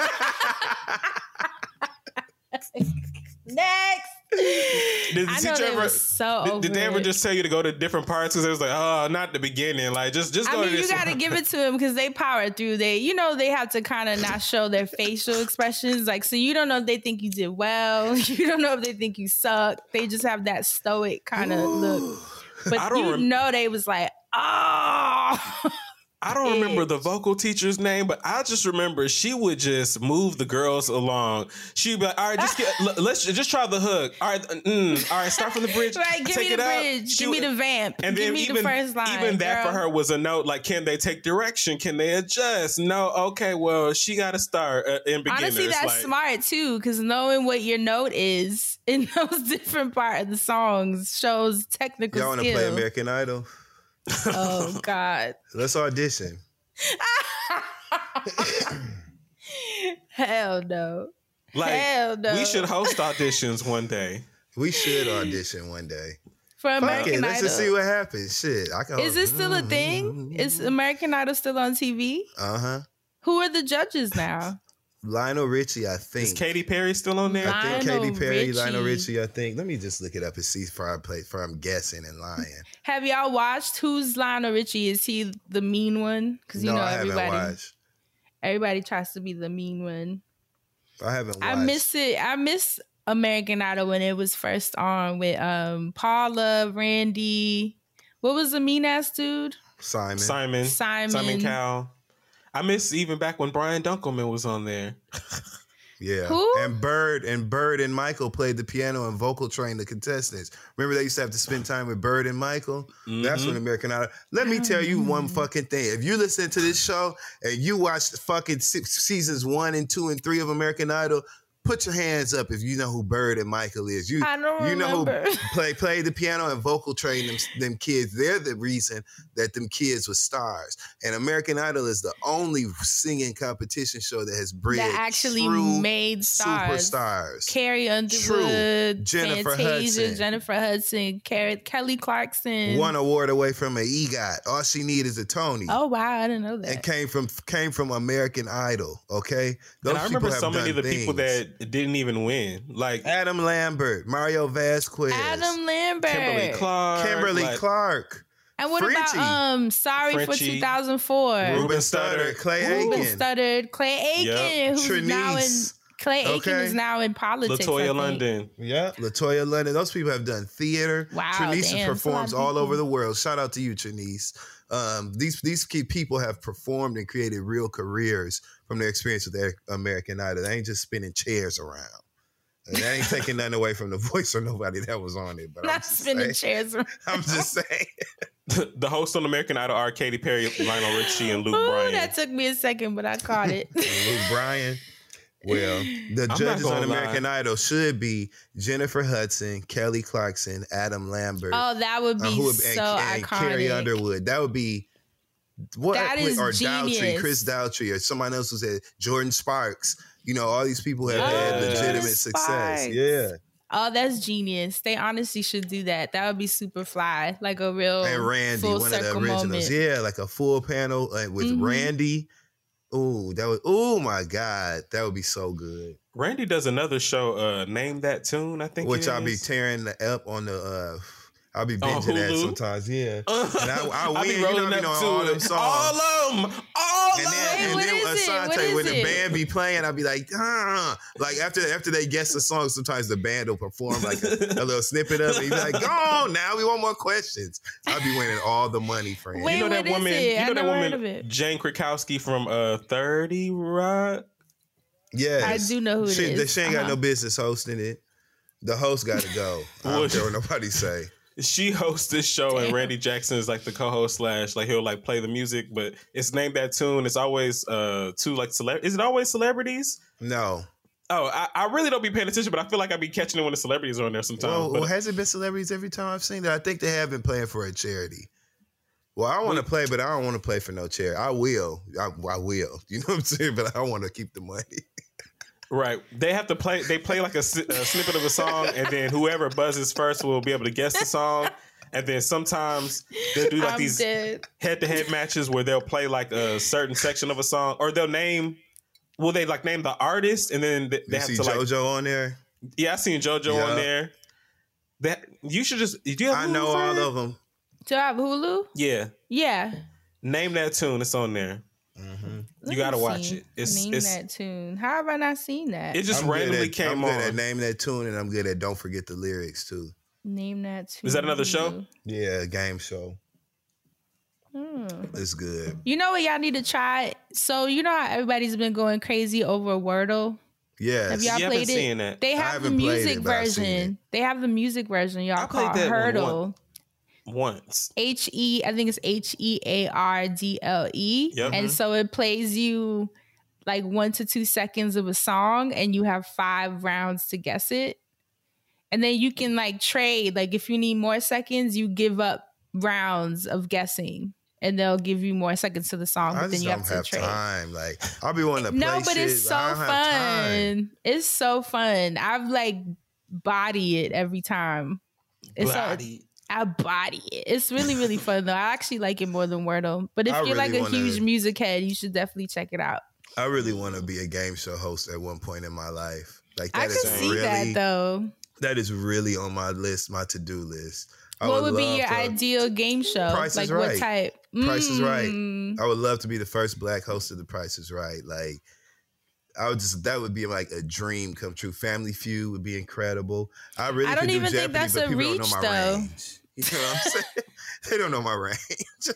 Next. Did the I know teacher they ever? was so Did, over did they ever it. just tell you to go to different parts? Because it was like, oh, not the beginning. Like, just just go I mean, to you this. got to one. give it to them because they power through. They, you know, they have to kind of not show their facial expressions. Like, so you don't know if they think you did well. You don't know if they think you suck. They just have that stoic kind of look. I But don't you rem- know, they was like, oh. I don't remember Edge. the vocal teacher's name, but I just remember she would just move the girls along. She'd be like, all right, just get, l- let's just try the hook. All right, mm, all right, start from the bridge. Right, give take me it the up. bridge. She Give me would- the vamp. And give then me even, the first line. even that girl. for her was a note, like, can they take direction? Can they adjust? No, okay, well, she got to start uh, in beginners. Honestly, that's like, smart too, because knowing what your note is in those different parts of the songs shows technical Y'all want to skill. play American Idol? Oh God. Let's audition. Hell no. Like, Hell no. we should host auditions one day. We should audition one day. For Fuck American it, let's Idol. just see what happens. Shit, I can. Is this still a thing? Is American Idol still on T V? Uh huh. Who are the judges now? Lionel Richie, I think. Is Katy Perry still on there? I think Lionel Katy Perry, Richie. Lionel Richie. I think. Let me just look it up and see if I play. If I'm guessing and lying. Have y'all watched Who's Lionel Richie? Is he the mean one? Because you no, know I haven't everybody watched. everybody tries to be the mean one. I haven't watched. I miss it. I miss American Idol when it was first on with um Paula, Randy. What was the mean ass dude? Simon. Simon. Simon. Simon Cowell. I miss even back when Brian Dunkelman was on there. Yeah. Who? And Bird and Bird and Michael played the piano and vocal trained the contestants. Remember they used to have to spend time with Bird and Michael? That's Mhm. when American Idol. Let me tell you one fucking thing. If you listen to this show and you watch fucking six, seasons one and two and three of American Idol, put your hands up if you know who Bird and Michael is. You I don't you know remember. who play play the piano and vocal train them them kids. They're the reason that them kids were stars. And American Idol is the only singing competition show that has bred that actually true made stars. superstars. Carrie Underwood, Jennifer Fantasia, Hudson. Jennifer Hudson, Carrie, Kelly Clarkson. One award away from an EGOT. All she need is a Tony. Oh wow, I didn't know that. And came from came from American Idol. Okay, those And I remember people have so many of the done people things. that didn't even win. Like Adam Lambert, Mario Vasquez, Adam Lambert, Kimberly Clark. Kimberly like, Clark, and what Frenchie. about um? Sorry for Frenchie. two thousand four. Ruben Ruben Studdard, Studdard, Clay Ruben Aiken, Studdard, Clay Aiken, Yep. who's now in Trinice. Clay Aiken Okay. is now in politics. I Latoya think. London. yeah, Latoya London. Those people have done theater. Wow, Trinice damn, performs that's a lot of all people. over the world. Shout out to you, Trinice. Um, these these key people have performed and created real careers from their experience with their American Idol. They ain't just spinning chairs around. And that ain't taking nothing away from the voice or nobody that was on it. But I'm Not just spinning saying, chairs. around. I'm just saying. The hosts on American Idol are Katy Perry, Lionel Richie, and Luke Ooh, Bryan. that took me a second, but I caught it. Luke Bryan. Well, the not judges on gonna American lie. Idol should be Jennifer Hudson, Kelly Clarkson, Adam Lambert, Oh, that would be uh, who would- so and, and Carrie iconic. Underwood. That would be what That is or Daltrey, genius. Chris Daltrey, or somebody else who said Jordan Sparks. You know, all these people have Yeah. had Jordan legitimate success. Sparks. Yeah, Oh, that's genius. They honestly should do that. That would be super fly, like a real and Randy, full one of the circle originals. moment. Yeah, like a full panel uh, with Mhm. Randy. Oh, that was oh my God, that would be so good. Randy does another show, uh, Name That Tune, I think. Which it I'll be is. tearing up on the. uh I'll be On binging that Hulu? sometimes. Yeah, and I, I win. I'll be You know, rolling I be up knowing to all it. them songs. All of them. All And of then, Wait, and what then is it? What Asante, is when the it? band be playing, I'll be like, ah. Like after after they guess the song, sometimes the band will perform like a, a little snippet of it. You be like, go on now, we want more questions. I'll be winning all the money, friend. Wait, You know that what is woman. it? You I know that never heard woman, of it. Jane Krakowski from uh, thirty Rock. Yes. I do know who it she, is. She ain't got Uh-huh. no business hosting it. The host got to go. I don't care what nobody say. She hosts this show, and Randy Jackson is like the co-host slash like he'll like play the music, but it's named that tune. It's always uh two like celeb. Is it always celebrities? No. Oh, I, I really don't be paying attention, but I feel like I be catching it when the celebrities are on there sometimes. Well, but, well, has it been celebrities every time I've seen that? I think they have been playing for a charity. Well, I want to play, but I don't want to play for no charity. I will. I, I will. You know what I'm saying? But I want to keep the money. right, they have to play. They play like a, si- a snippet of a song, and then whoever buzzes first will be able to guess the song. And then sometimes they'll do like I'm these dead. head-to-head matches where they'll play like a certain section of a song, or they'll name. Will they like name the artist, and then they, they You have see to like. JoJo on there? Yeah, I seen JoJo Yeah. on there. That you should just. Do you have I Hulu know for all it? of them. Do I have Hulu? Yeah, Yeah. name that tune. It's on there. Let You gotta me watch see. it. It's Name it's that tune. How have I not seen that? it just I'm good randomly at, came I'm on. good at naming that tune, and I'm good at don't forget the lyrics too. Name that tune. Is that another show? Hulu. Yeah, a game show. Hmm. It's good. You know what y'all need to try? So you know how everybody's been going crazy over Wordle? Yes. Have y'all Yeah, I've played been it? seeing that. They I have the haven't played music it, but I've seen version. They have the music version, y'all I played call that one Hurdle. once. H E, I think it's H E A R D L E. Yep. And so it plays you like one to two seconds of a song, and you have five rounds to guess it. And then you can like trade. Like if you need more seconds, you give up rounds of guessing, and they'll give you more seconds to the song. I But then just you don't have to have trade. time. Like I'll be wanting to play No, but shit, it's so I don't have time. fun. It's so fun. I've like body it every time. It's so, Bloody. I body it. It's really, really fun though. I actually like it more than Wordle. But if I you're really like a wanna- huge music head, you should definitely check it out. I really want to be a game show host at one point in my life. Like that I can is see really that though. that is really on my list, my to-do list. I What would be love your to- ideal game show? Price like is what Right. type? Price is Right. Mm. I would love to be the first black host of The Price is Right. Like, I would just that would be like a dream come true. Family Feud would be incredible. I really I don't could do even think Jeopardy, that's but a people don't reach, know my though. range. You know what I'm saying? They don't know my range.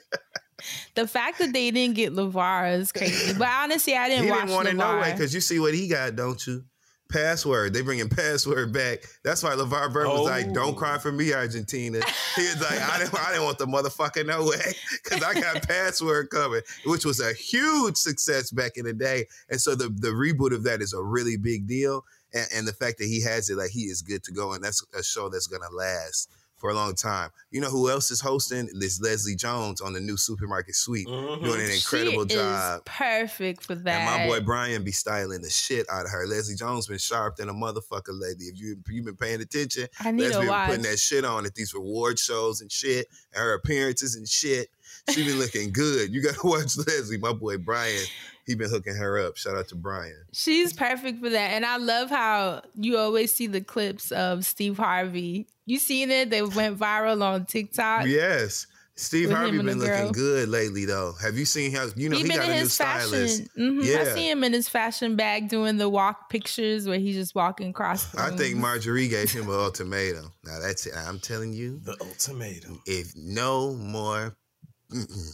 The fact that they didn't get LeVar is crazy. But honestly, I didn't He watch didn't want it no way LeVar. because you see what he got, don't you? Password. They bringing Password back. That's why LeVar Burton was Oh. like, "Don't cry for me, Argentina." He was like, "I didn't, I didn't want the motherfucker no way because I got Password coming," which was a huge success back in the day. And so the the reboot of that is a really big deal. And, and the fact that he has it, like he is good to go, and that's a show that's gonna last for a long time. You know who else is hosting? This Leslie Jones on the new Supermarket Sweep, Mhm. doing an incredible she job. Is perfect for that. And my boy Brian be styling the shit out of her. Leslie Jones been sharp than a motherfucker lately. If you you been paying attention, I need Leslie to been watch. putting that shit on at these reward shows and shit, and her appearances and shit. She been looking good. You gotta watch Leslie. My boy Brian, he been hooking her up. Shout out to Brian. She's perfect for that. And I love how you always see the clips of Steve Harvey. You seen it? They went viral on TikTok. Yes. Steve With Harvey him and been the looking girl. good lately though. Have you seen how you know he he, been got in a new his stylist? fashion. Mhm. Yeah. I see him in his fashion bag doing the walk pictures where he's just walking across the I think room. Marjorie gave him an ultimatum. Now that's it. I'm telling you. The ultimatum. If no more mm-mm,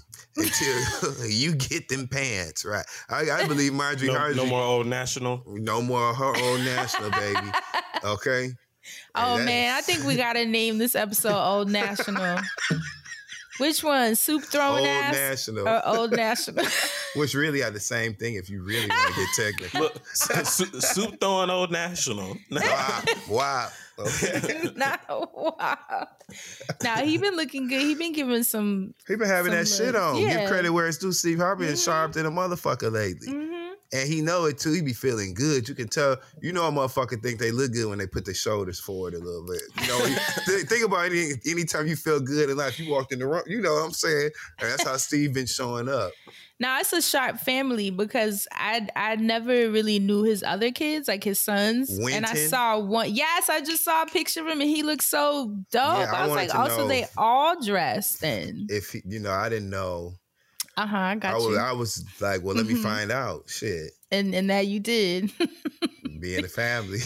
until you get them pants right. I, I believe Marjorie No, Hardy. no more Old National. No more her old national baby. Okay. Oh Hey, man, I think we gotta name this episode Old National. Which one? Soup throwing Old ass National. or Old National? Which really are the same thing if you really want to get technical. Look, soup, soup throwing Old National. Wow. Wow. Okay. Nah, wow. Now he been looking good. He been giving some. He been having Some that shit look. on. Yeah. Give credit where it's due. Steve Harvey is Mhm. sharp than a motherfucker lately. Mhm. And he know it too. He be feeling good. You can tell. You know a motherfucker think they look good when they put their shoulders forward a little bit. You know, th- think about any anytime you feel good in life, you walked in the room. You know what I'm saying? And that's how Steve been showing up. Now it's a sharp family because I I never really knew his other kids, like his sons, and I Winton? saw one. Yes, I just saw a picture of him, and he looked so dope. Yeah, I I was wanted like, to also know- they all dressed and If he, you know, I didn't know. uh huh. I I got was, you, I was like, well, let me Mhm. find out. Shit, and and that you did. be in the family.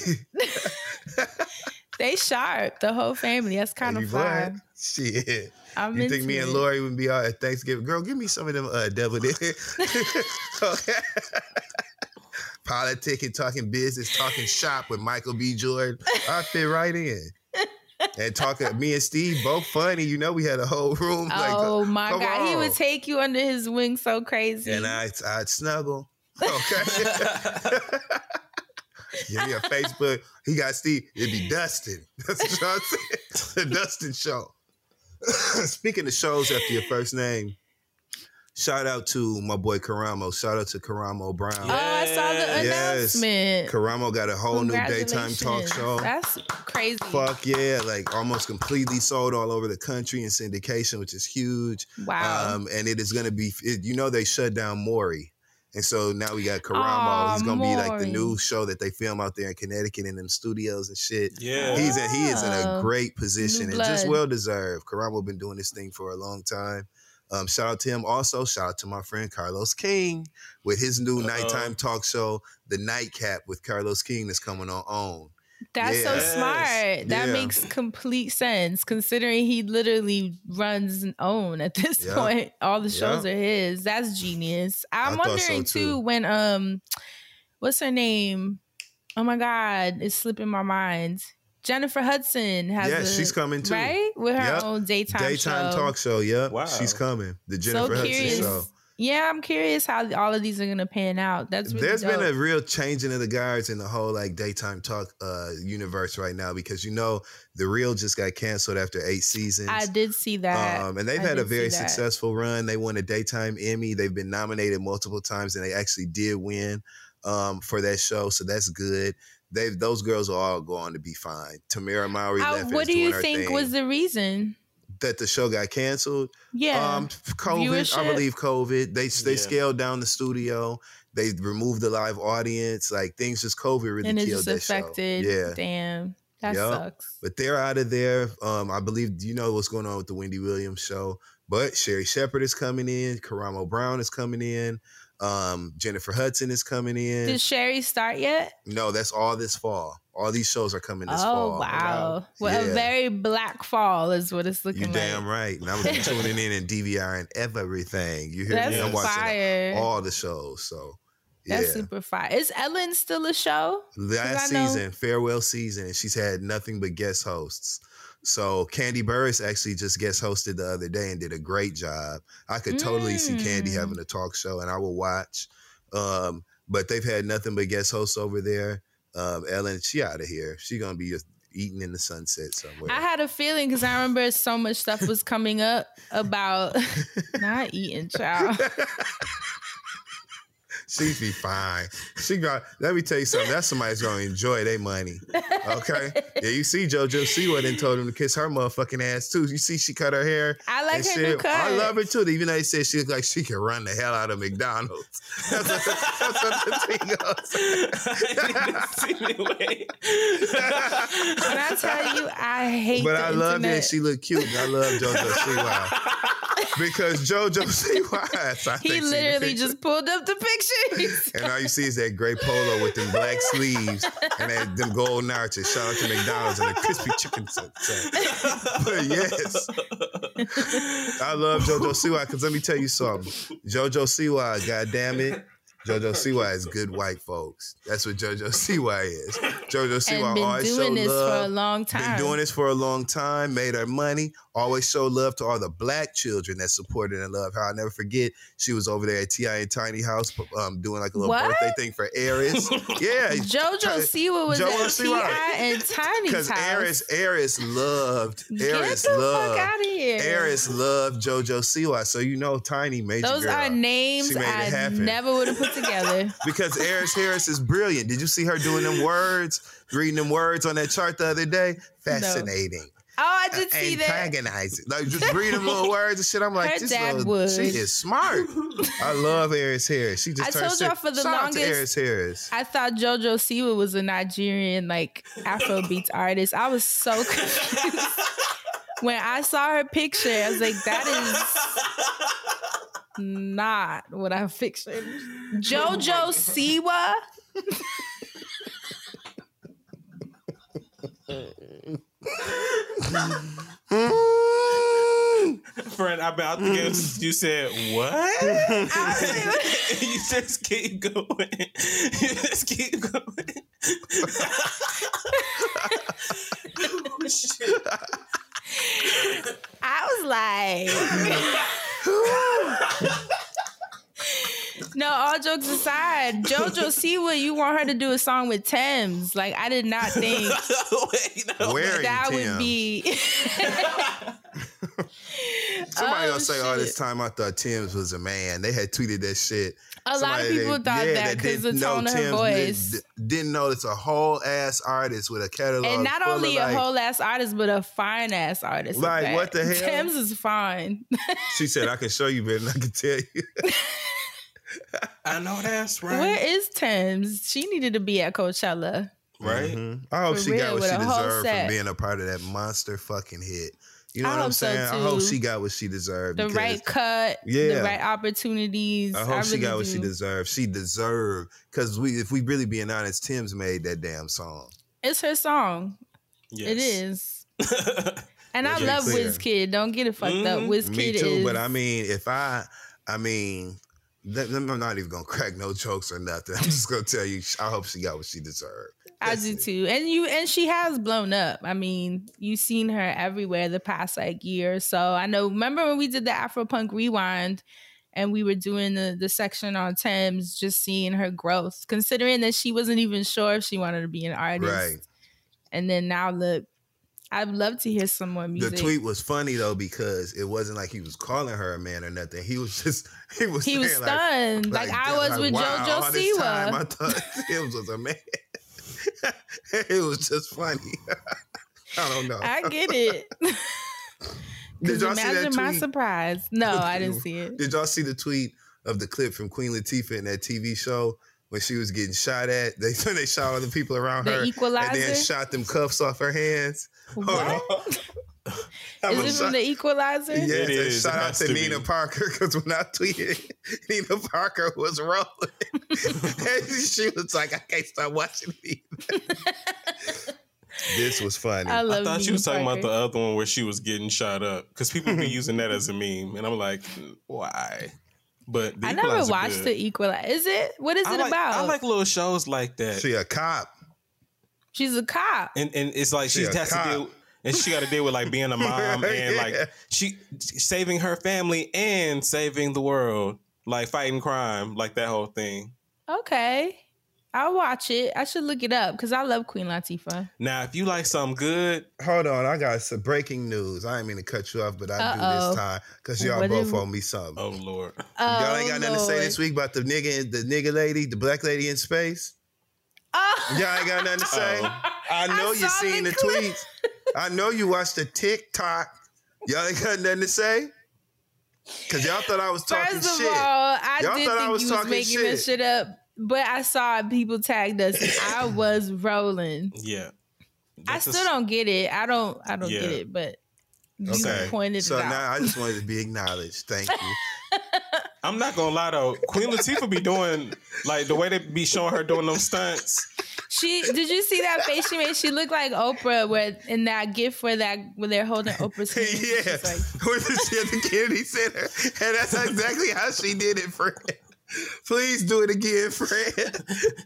They sharp, the whole family. That's kind You of fire. glad? Shit. I'm You into think me and it. Lori would be out at Thanksgiving? Girl, give me some of them uh, devil dip. Okay. politicking, talking business, talking shop with Michael B. Jordan. I fit right in. And talking, me and Steve both funny. You know, we had a whole room. Like, Oh my come God, he on. would take you under his wing so crazy. And I, I'd snuggle. Okay. Give me a Facebook. He got Steve. It'd be Dustin. That's what I'm saying. The Dustin Show. Speaking of shows after your first name, shout out to my boy Karamo. Shout out to Karamo Brown. Oh, I saw the Yes. announcement. Karamo got a whole new daytime talk Congratulations. show. That's crazy. Fuck yeah, like almost completely sold all over the country in syndication, which is huge. Wow. Um, and it is going to be, it, you know, they shut down Maury. And so now we got Karamo. Aw, He's going to be like the Maury. new show that they film out there in Connecticut in them studios and shit. Yeah. He's in, he is in a Oh, great position new and just blood. well deserved. Karamo been doing this thing for a long time. Um, shout out to him. Also, shout out to my friend Carlos King with his new Uh-oh. nighttime talk show, The Nightcap with Carlos King, that's coming on OWN. That's so Yes. smart. That Yeah. makes complete sense considering he literally runs and own at this Yeah. point. All the shows Yeah. are his. That's genius. I'm I thought wondering so, too. too. when um what's her name? Oh my God, it's slipping my mind. Jennifer Hudson has Yeah, a, she's coming too. right? With her Yep. own daytime, Daytime show. talk show, yep. Wow. She's coming. The So Jennifer Hudson curious. show. Yeah, I'm curious how all of these are gonna pan out. That's really There's dope. been a real changing of the guards in the whole like daytime talk uh universe right now because you know The Real just got canceled after eight seasons. I did see that. Um, and they've I had a did see very that. successful run. They won a daytime Emmy. They've been nominated multiple times, and they actually did win um, for that show. So that's good. They've those girls are all going to be fine. Tamara Mowry Uh, left. and what is do doing you her think thing. was the reason? that the show got canceled? Yeah. Um, COVID, Viewership? I believe COVID. They they Yeah. scaled down the studio. They removed the live audience. Like things just COVID really and it killed just that affected. show. Yeah. Damn. That Yup. sucks. But they're out of there. Um, I believe you know what's going on with the Wendy Williams show. But Sherry Shepherd is coming in. Karamo Brown is coming in. Um, Jennifer Hudson is coming in. Did Sherry start yet? No, that's all this fall. All these shows are coming this Oh, fall. wow. Well, Yeah. a very black fall is what it's looking You like. damn right. And I'm gonna be tuning in and DVRing everything. You hear That's me? I'm watching fire. all the shows. So yeah. That's super fire. Is Ellen still a show? Last I know- season, farewell season, and she's had nothing but guest hosts. So Candy Burris actually just guest hosted the other day and did a great job. I could totally see Candy Mm. having a talk show, and I will watch. Um, but they've had nothing but guest hosts over there. Um, Ellen, she out of here. She gonna be just eating in the sunset somewhere. I had a feeling because I remember so much stuff was coming up about not eating, child. She be fine. She got. Let me tell you something. That's somebody's gonna enjoy their money. Okay. Yeah, you see, JoJo Siwa done told him to kiss her motherfucking ass too. You see, she cut her hair. I like and her shit. new cut. I love her too. Even though they said she looked like she could run the hell out of McDonald's. That's what, that's what the thing goes. When I tell you, I hate. But the I love internet. that she looked cute. And I love JoJo Siwa because JoJo Siwa. I He think, see the literally picture. just pulled up the pictures. And all you see is that gray polo with them black sleeves and that, them gold arches. Shout out to McDonald's and the crispy chicken set. But yes, I love JoJo Siwa because let me tell you something. JoJo Siwa, goddamn it, JoJo Siwa is good white folks. That's what JoJo Siwa is. JoJo Siwa and been always doing showed this love. for a long time. Been doing this for a long time, made her money, always showed love to all the black children that supported and loved her. I'll never forget, she was over there at T I and Tiny House um, doing like a little What? birthday thing for Aries. Yeah. JoJo Siwa was JoJo at T I and Tiny's Because house. Aries, Aries loved, Get Aries the loved, fuck out of here. Aries loved JoJo Siwa. So you know Tiny made Those girl. are names She made it I happen. never would have put together. Because Aries Harris is brilliant. Did you see her doing them words, reading them words on that chart the other day? Fascinating. Oh, I did see that. Antagonizing. Like just read them little words and shit. I'm like, Her this dad little, would. she is smart. I love Aries Harris. She just I turned told y'all six. for the Shout out to longest- Aries Harris. I thought JoJo Siwa was a Nigerian like Afrobeats artist. I was so confused. When I saw her picture, I was like, that is not what I pictured. JoJo Siwa? friend, I've been out the game since you said, what? You just keep going. You just keep going. Oh, shit. I was like, no, all jokes aside, JoJo Siwa, you want her to do a song with Thames. Like, I did not think Wait, no. Where that you, would Tim? be. Somebody Oh, gonna say all shit. this time I thought Tim's was a man. They had tweeted that shit. A lot of Somebody people they- thought yeah, that because the didn't know tone of her Tim's voice. Didn't, didn't know it's a whole ass artist with a catalog. And not full only of, a like, whole ass artist, but a fine ass artist. Like, in what the fact. hell? Thames is fine. She said, I can show you better than I can tell you. I know that's right. Where is Thames? She needed to be at Coachella. Right? Mhm. I hope For she real, got what with she a whole deserved set. from being a part of that monster fucking hit. You know I what I'm hope so, saying? I hope too. she got what she deserved. The because right cut, Yeah. the right opportunities. I hope she really got what she do. deserved. She deserved because we, if we really being honest, Tim's made that damn song. It's her song. Yes. It is. And I Let's be love clear. Wizkid. Don't get it fucked up. Mhm. Wizkid Me too, is. but I mean, if I, I mean, th- I'm not even gonna crack no jokes or nothing. I'm just gonna tell you, I hope she got what she deserved. I That's do it. too. And you and she has blown up. I mean, you've seen her everywhere the past like year or so. I know, remember when we did the Afropunk Rewind and we were doing the, the section on Thames, just seeing her growth, considering that she wasn't even sure if she wanted to be an artist. Right. And then now look, I'd love to hear some more music. The tweet was funny though because it wasn't like he was calling her a man or nothing. He was just he was He was saying, like, stunned. Like, I damn, was like, with wow, JoJo all this time I Siwa. thought Tim's was a man. It was just funny. I don't know. I get it. Did Because y'all see that imagine my tweet? surprise. No, I didn't see it. Did y'all see the tweet of the clip from Queen Latifah in that T V show when she was getting shot at? They they shot all the people around The her and Equalizer? then shot them cuffs off her hands. Hold on. What? I Is was it from shocked. the Equalizer? Yes, It and is. shout It out has to, to Nina be. Parker because when I tweeted, Nina Parker was rolling. And she was like, I can't stop watching it. This was funny. I I love thought Nina you was talking Parker. about the other one where she was getting shot up because people be using that as a meme, and I'm like, why? But the I never Equalizer watched good. the Equalizer. Is it? What is I it like, about? I like little shows like that, She a cop. She's a cop. and and it's like She she a has to cop. deal, and she got to deal with like being a mom and Yeah. like she saving her family and saving the world, like fighting crime, like that whole thing. Okay. I'll watch it. I should look it up because I love Queen Latifah. Now, if you like something good, Hold on, I got some breaking news. I didn't mean to cut you off, but I do Uh-oh. this time because y'all What both did- owe me something. oh Lord, Y'all ain't Oh, got nothing to say Lord. this week about the nigga, the nigga lady, the black lady in space. Oh. Y'all ain't got nothing to say. Oh. I know I you saw seen the the clip. tweets. I know you watched the TikTok. Y'all ain't got nothing to say. Cause y'all thought I was talking First of shit. all, I Y'all did thought I think was you was talking making this shit. shit up, but I saw people tagged us. And I was rolling. yeah. I That's a- still don't get it. I don't. I don't Yeah. get it. But you Okay. pointed so it out. now I just wanted to be acknowledged. Thank you. I'm not gonna lie though, Queen Latifah be doing like the way they be showing her doing those stunts. She did you see that face she made? She looked like Oprah where in that gift where that where they're holding Oprah's hand. Yeah. She's like, With the shit at the Kennedy Center. And that's exactly how she did it, Fred. Please do it again, Fred.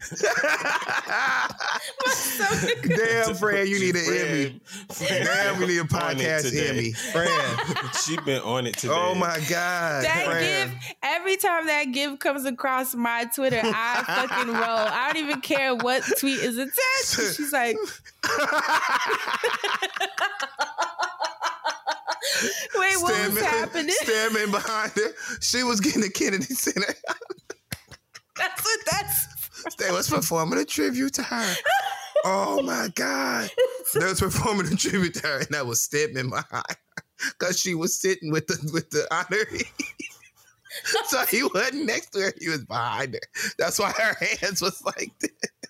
Damn, Fred, you need an Emmy. Fred Damn, we need a on it podcast today. Emmy. Fred. She been on it today. Oh my God. that Fred. gift, every time that gift comes across my Twitter, I fucking roll. I don't even care what tweet is attached. She's like, wait, what was Standing- happening? Standing behind her. She was getting the Kennedy Center. That's what that's. They was performing a tribute to her. Oh my God. They was performing a tribute to her, and I was standing behind her because she was sitting with the with the honoree. So he wasn't next to her, he was behind her. That's why her hands was like this.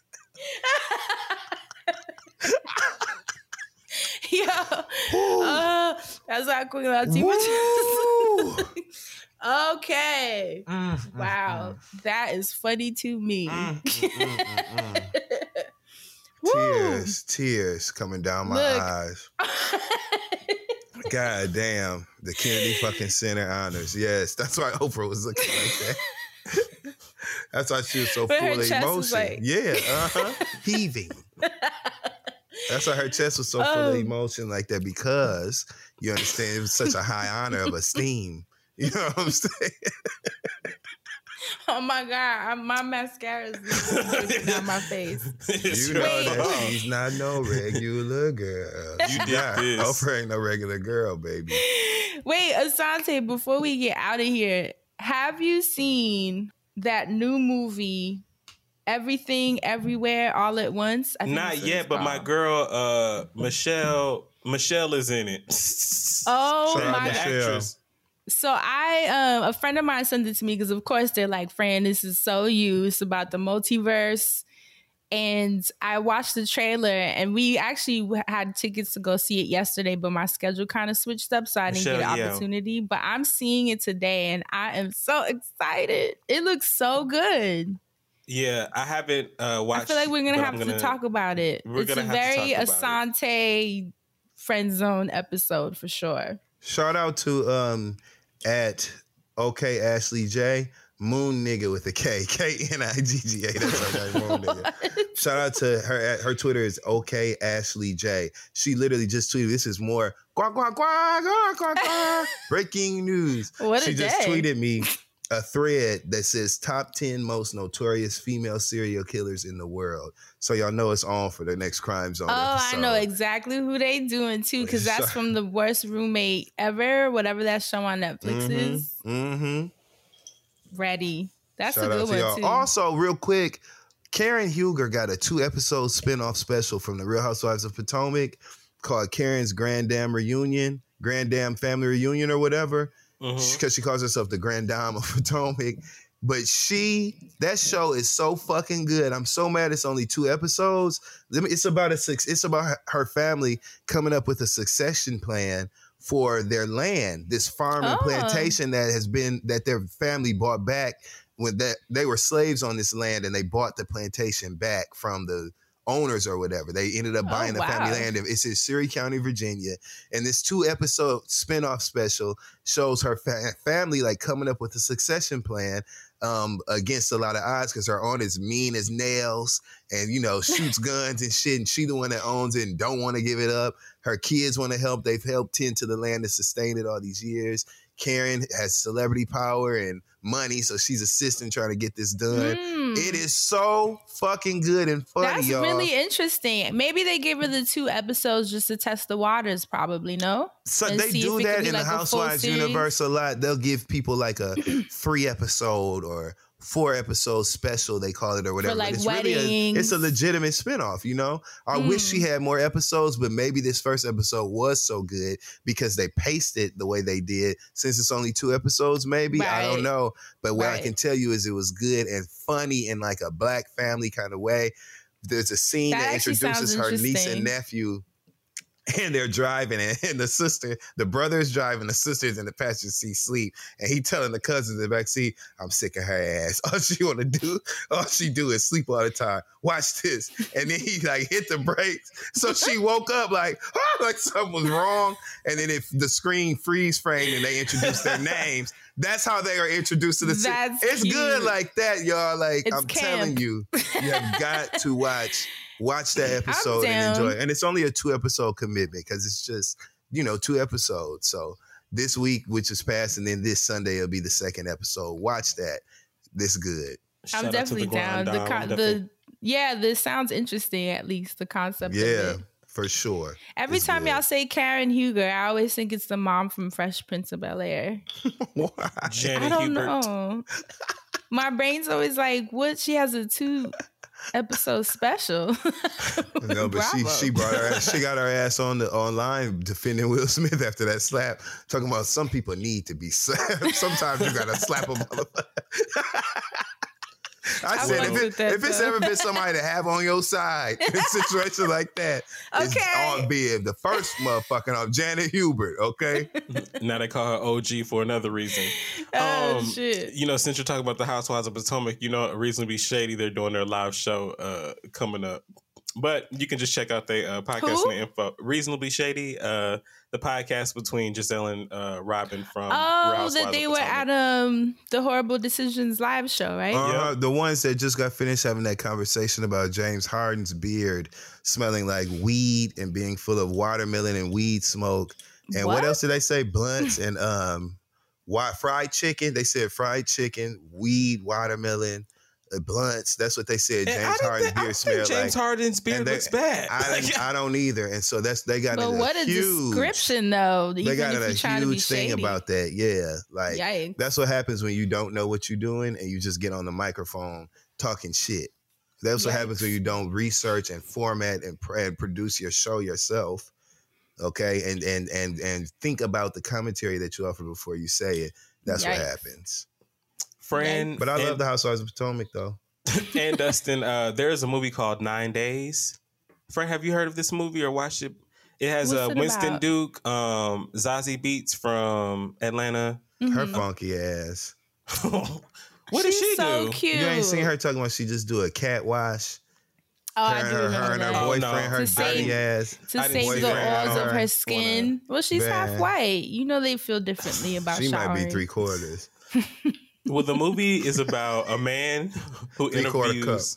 Yo, uh, that's how Queen Latifah. Woo. Okay. Wow. That is funny to me. Woo. Tears, tears coming down my Look. eyes. God damn. The Kennedy fucking Center honors. Yes, that's why Oprah was looking like that. That's why she was so But her full of chest was emotion. like- Yeah, uh-huh. Heaving. That's why her chest was so full of Um. emotion like that, because you understand it was such a high honor of esteem. You know what I'm saying? Oh my god, I, my mascara is dripping down my face. You know Wait. that she's not no regular girl. You She's did not. this. Oprah ain't no regular girl, baby. Wait, Asante, before we get out of here, have you seen that new movie, Everything Everywhere All at Once? I think Not that's what yet, it's but my called. girl, uh, Michelle, Michelle is in it. Oh Shout out my The god. Michelle. actress. So I, um, a friend of mine sent it to me because, of course, they're like, "Fran, this is so you. It's about the multiverse." And I watched the trailer, and we actually w- had tickets to go see it yesterday, but my schedule kind of switched up, so I didn't Michelle get an Yeoh. opportunity. But I'm seeing it today, and I am so excited. It looks so good. Yeah, I haven't uh, watched. I feel like we're gonna but have I'm to gonna- talk about it. we're It's gonna a have to very talk about it. Asante friend zone episode for sure. Shout out to um at OK Ashley J. Moon nigga with a K. K N I G G A. That's her name, Moon nigga. Shout out to her. Her Twitter is OK Ashley J. She literally just tweeted, this is more quack, quack, quack, quack, quack, quack. Breaking news. What a She just day. tweeted me a thread that says top ten most notorious female serial killers in the world. So y'all know it's on for the next Crime Zone Oh, episode. I know exactly who they doing too, because that's from The Worst Roommate Ever, whatever that show on Netflix is. Mm-hmm. Ready. That's Shout a out good to one y'all. too. Also, real quick, Karen Huger got a two-episode spinoff special from the Real Housewives of Potomac called Karen's Grand Dame Reunion, Grand Dame Family Reunion or whatever, Mhm. because she calls herself the Grand Dame of Potomac. But she, that show is so fucking good. I'm so mad it's only two episodes. Let me- It's about a six. It's about her- her family coming up with a succession plan for their land, this farm and Oh. plantation that has been that their family bought back when that they were slaves on this land, and they bought the plantation back from the owners or whatever. They ended up Oh, buying the family wow. land. It's in Surrey County, Virginia. And this two episode spinoff special shows her fa- family like coming up with a succession plan um, against a lot of odds, because her aunt is mean as nails and, you know, shoots guns and shit. And she the one that owns it and don't want to give it up. Her kids want to help. They've helped tend to the land and sustain it all these years. Karen has celebrity power and money, so she's assisting trying to get this done. Mm. It is so fucking good and funny, That's y'all. really interesting. Maybe they gave her the two episodes just to test the waters, probably, no? So and they see do if it could that be in like the a full Housewives series. universe a lot. They'll give people like a three episode or four episode special, they call it, or whatever. like, but it's really a, weddings. it's a legitimate spinoff, you know? I Mm. wish she had more episodes, but maybe this first episode was so good because they paced it the way they did. Since it's only two episodes, maybe. I don't Right. know. But what I Right. can tell you is it was good and funny in like a black family kind of way. There's a scene That that, actually introduces sounds her niece interesting. and nephew, and they're driving, and, and the sister, the brother's driving, the sister's in the passenger seat sleep, and he telling the cousins in the back seat, "I'm sick of her ass. All she want to do, all she do is sleep all the time. Watch this." And then he like hit the brakes, so she woke up like, oh, like something was wrong. And then if the screen freeze framed and they introduce their names, that's how they are introduced to the. se- That's It's good cute. like that, y'all. Like It's I'm telling camp. you, you have got to watch. Watch that episode and down. enjoy it. And it's only a two episode commitment because it's just, you know, two episodes. So this week, which is past, and then this Sunday will be the second episode. Watch that. This good. Shout I'm out to definitely the down. Grand The, Dame. con- I'm the definitely- yeah, this sounds interesting. At least the concept Yeah, of it. for sure. Every It's time good. y'all say Karen Huger, I always think it's the mom from Fresh Prince of Bel Air. Why? Janet I don't Hubert. know. My brain's always like, what? She has a two episode special. No, but she Bravo. she brought her ass, she got her ass on the online defending Will Smith after that slap, talking about some people need to be slapped. Sometimes you gotta slap a motherfucker. I, I said fuck if, with it, that, if it's though. ever been somebody to have on your side in a situation like that, it's Okay. all big. The first motherfucking off Janet Hubert, okay? Now they call her O G for another reason. Oh, Um, shit. You know, since you're talking about the Housewives of Potomac, you know, a reason to be shady, they're doing their live show uh, coming up. But you can just check out the uh, podcast Who? and the info. Reasonably Shady, uh, the podcast between Giselle and uh, Robin from Real Oh, Housewives that of they were Potomac. at um the Horrible Decisions live show, right? Uh-huh. Yep. The ones that just got finished having that conversation about James Harden's beard smelling like weed and being full of watermelon and weed smoke. And what, What? else did they say? Blunts and um, wi- fried chicken. They said fried chicken, weed, watermelon, uh, blunts. That's what they said. And I James don't Harden's think, I beard don't think smelled James like. Harden's beard and they- looks bad. I don't, I don't either. And so that's they got But in what a huge, description, though. They Even got if in you're a trying to be huge thing shady. about that. Yeah, like Yikes. that's what happens when you don't know what you're doing and you just get on the microphone talking shit. That's what happens when Yikes. you don't research and format and, pr- and produce your show yourself. Okay, and and and and think about the commentary that you offer before you say it. That's what Yikes. happens. Friend, But I love and, the Housewives of Potomac though. and Dustin, uh, there's a movie called Nine Days. Friend, have you heard of this movie or watched it? It has What's uh, it Winston about? Duke, um, Zazie Beetz from Atlanta. Her Mhm. funky ass. What did She's she so do? cute. You ain't seen her talking about she just do a cat wash. Oh, her, I do and her, remember her and her that. Oh, boyfriend, no. her To dirty save- ass. To I didn't save see the that. oils of Her. her skin. Well, she's half Man. white. You know they feel differently about She showering. might be three quarters. Well, the movie is about a man who Three-quarter interviews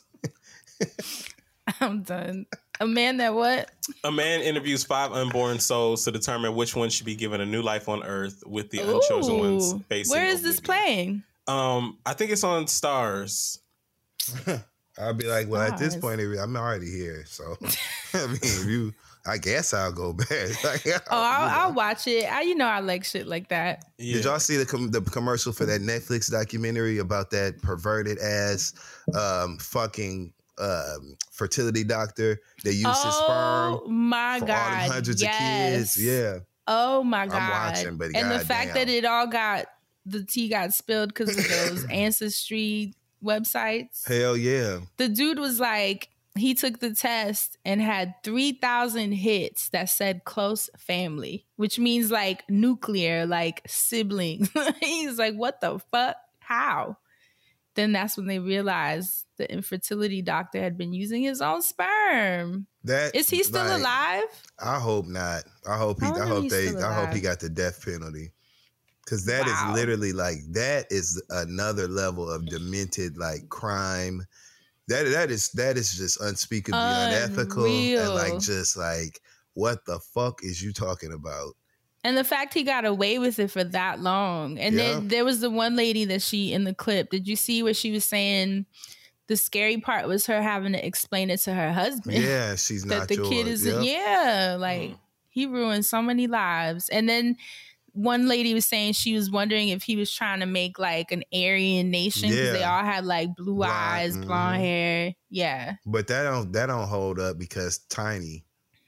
I'm done. A man that what? a man interviews five unborn souls to determine which one should be given a new life on Earth, with the unchosen ones Ooh. facing. Where is this oblivion. playing? Um, I think it's on Stars. I'll be like, well, at this Stars. point, I'm already here. So, I mean, if you, I guess I'll go back. Like, Oh, you I'll, know. I'll watch it. I, you know, I like shit like that. Yeah. Did y'all see the com- the commercial for that Netflix documentary about that perverted ass um, fucking um, fertility doctor that used his sperm Oh my for all god! them hundreds yes. of kids? Yeah. Oh my I'm god! watching, but and the goddamn. fact that it all got the tea got spilled because of those ancestry websites. Hell yeah. The dude was like, he took the test and had three thousand hits that said close family, which means like nuclear, like siblings. He's like, what the fuck? How? Then that's when they realized the infertility doctor had been using his own sperm. That Is he still like, alive? I hope not. I hope he. I I, wonder if hope he's they. still I hope he alive. got the death penalty. Cause that is Wow. literally like that is another level of demented like crime. That that is that is just unspeakably unethical and like Unreal. just like what the fuck is you talking about? And the fact he got away with it for that long. And Yeah. then there was the one lady that she in the clip. Did you see where she was saying the scary part was her having to explain it to her husband? Yeah, she's that not the yours. kid is Yep. yeah, like he ruined so many lives. And then one lady was saying she was wondering if he was trying to make like an Aryan nation because they Yeah. all had like blue Blonde, eyes, mhm. blonde hair. Yeah. But that don't that don't hold up because Tiny.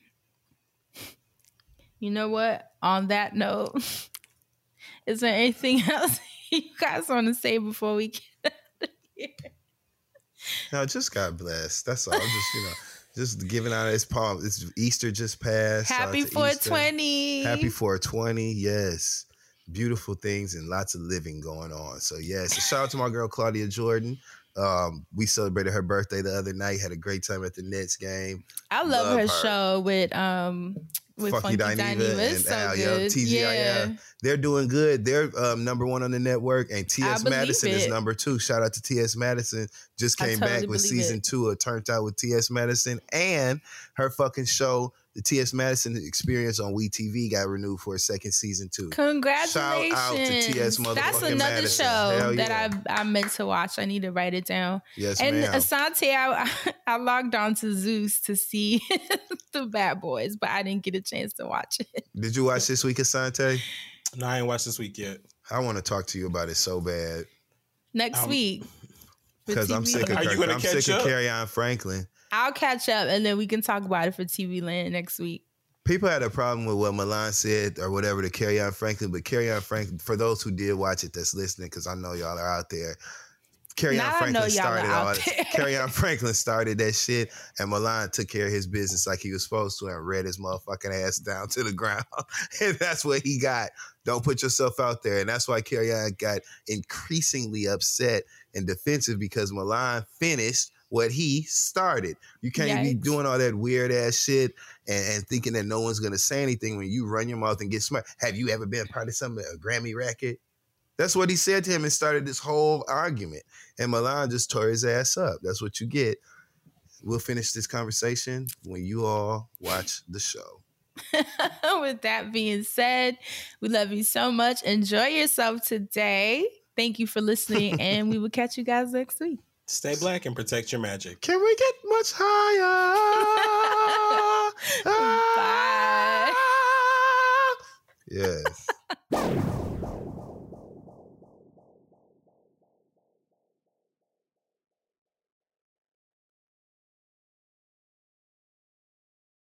You know what? On that note, is there anything else you guys want to say before we get out of here? No, just God bless. That's all. Just you know, just giving out his palm. It's Easter just passed. Shout out Happy to four Easter. twenty. Happy four twenty, yes. Beautiful things and lots of living going on. So yes, a shout out to my girl Claudia Jordan. Um, we celebrated her birthday the other night. Had a great time at the Nets game. I love, love her, her. show with um with Funky Funky, Dineva Dineva. It's and so Al, yeah, good. T G I F. Yeah. They're doing good. They're um, number one on the network, and T I S believe Madison is it. number two. Shout out to T S Madison. Just I came totally back with believe season it. two of Turned Out with T S Madison, and her fucking show, the T S Madison Experience on WeTV, got renewed for a second season too. Congratulations. Shout out to T S That's motherfucking another Madison. show Hell that yeah. I I meant to watch. I need to write it down. Yes, And ma'am. Asante, I, I logged on to Zeus to see the Bad Boys, but I didn't get a chance to watch it. Did you watch this week, Asante? No, I ain't watched this week yet. I want to talk to you about it so bad Next Um, week. for because I'm T V sick of Are you Kirk- gonna I'm catch sick of up? Carry On Franklin. I'll catch up and then we can talk about it for T V Land next week. People had a problem with what Milan said or whatever to Carry On Franklin, but Carry On Franklin, for those who did watch it that's listening, because I know y'all are out there, Carry Now On I know Franklin y'all are started out all there. Carry On Franklin started that shit, and Milan took care of his business like he was supposed to and read his motherfucking ass down to the ground. And that's what he got. Don't put yourself out there. And that's why Carry On got increasingly upset and defensive because Milan finished what he started. You can't be Yikes. doing all that weird ass shit and, and thinking that no one's gonna say anything when you run your mouth and get smart. Have you ever been part of something, a Grammy racket? That's what he said to him and started this whole argument. And Milan just tore his ass up. That's what you get. We'll finish this conversation when you all watch the show. With that being said, we love you so much. Enjoy yourself today. Thank you for listening, and we will catch you guys next week. Stay black and protect your magic. Can we get much higher? Bye. Yeah.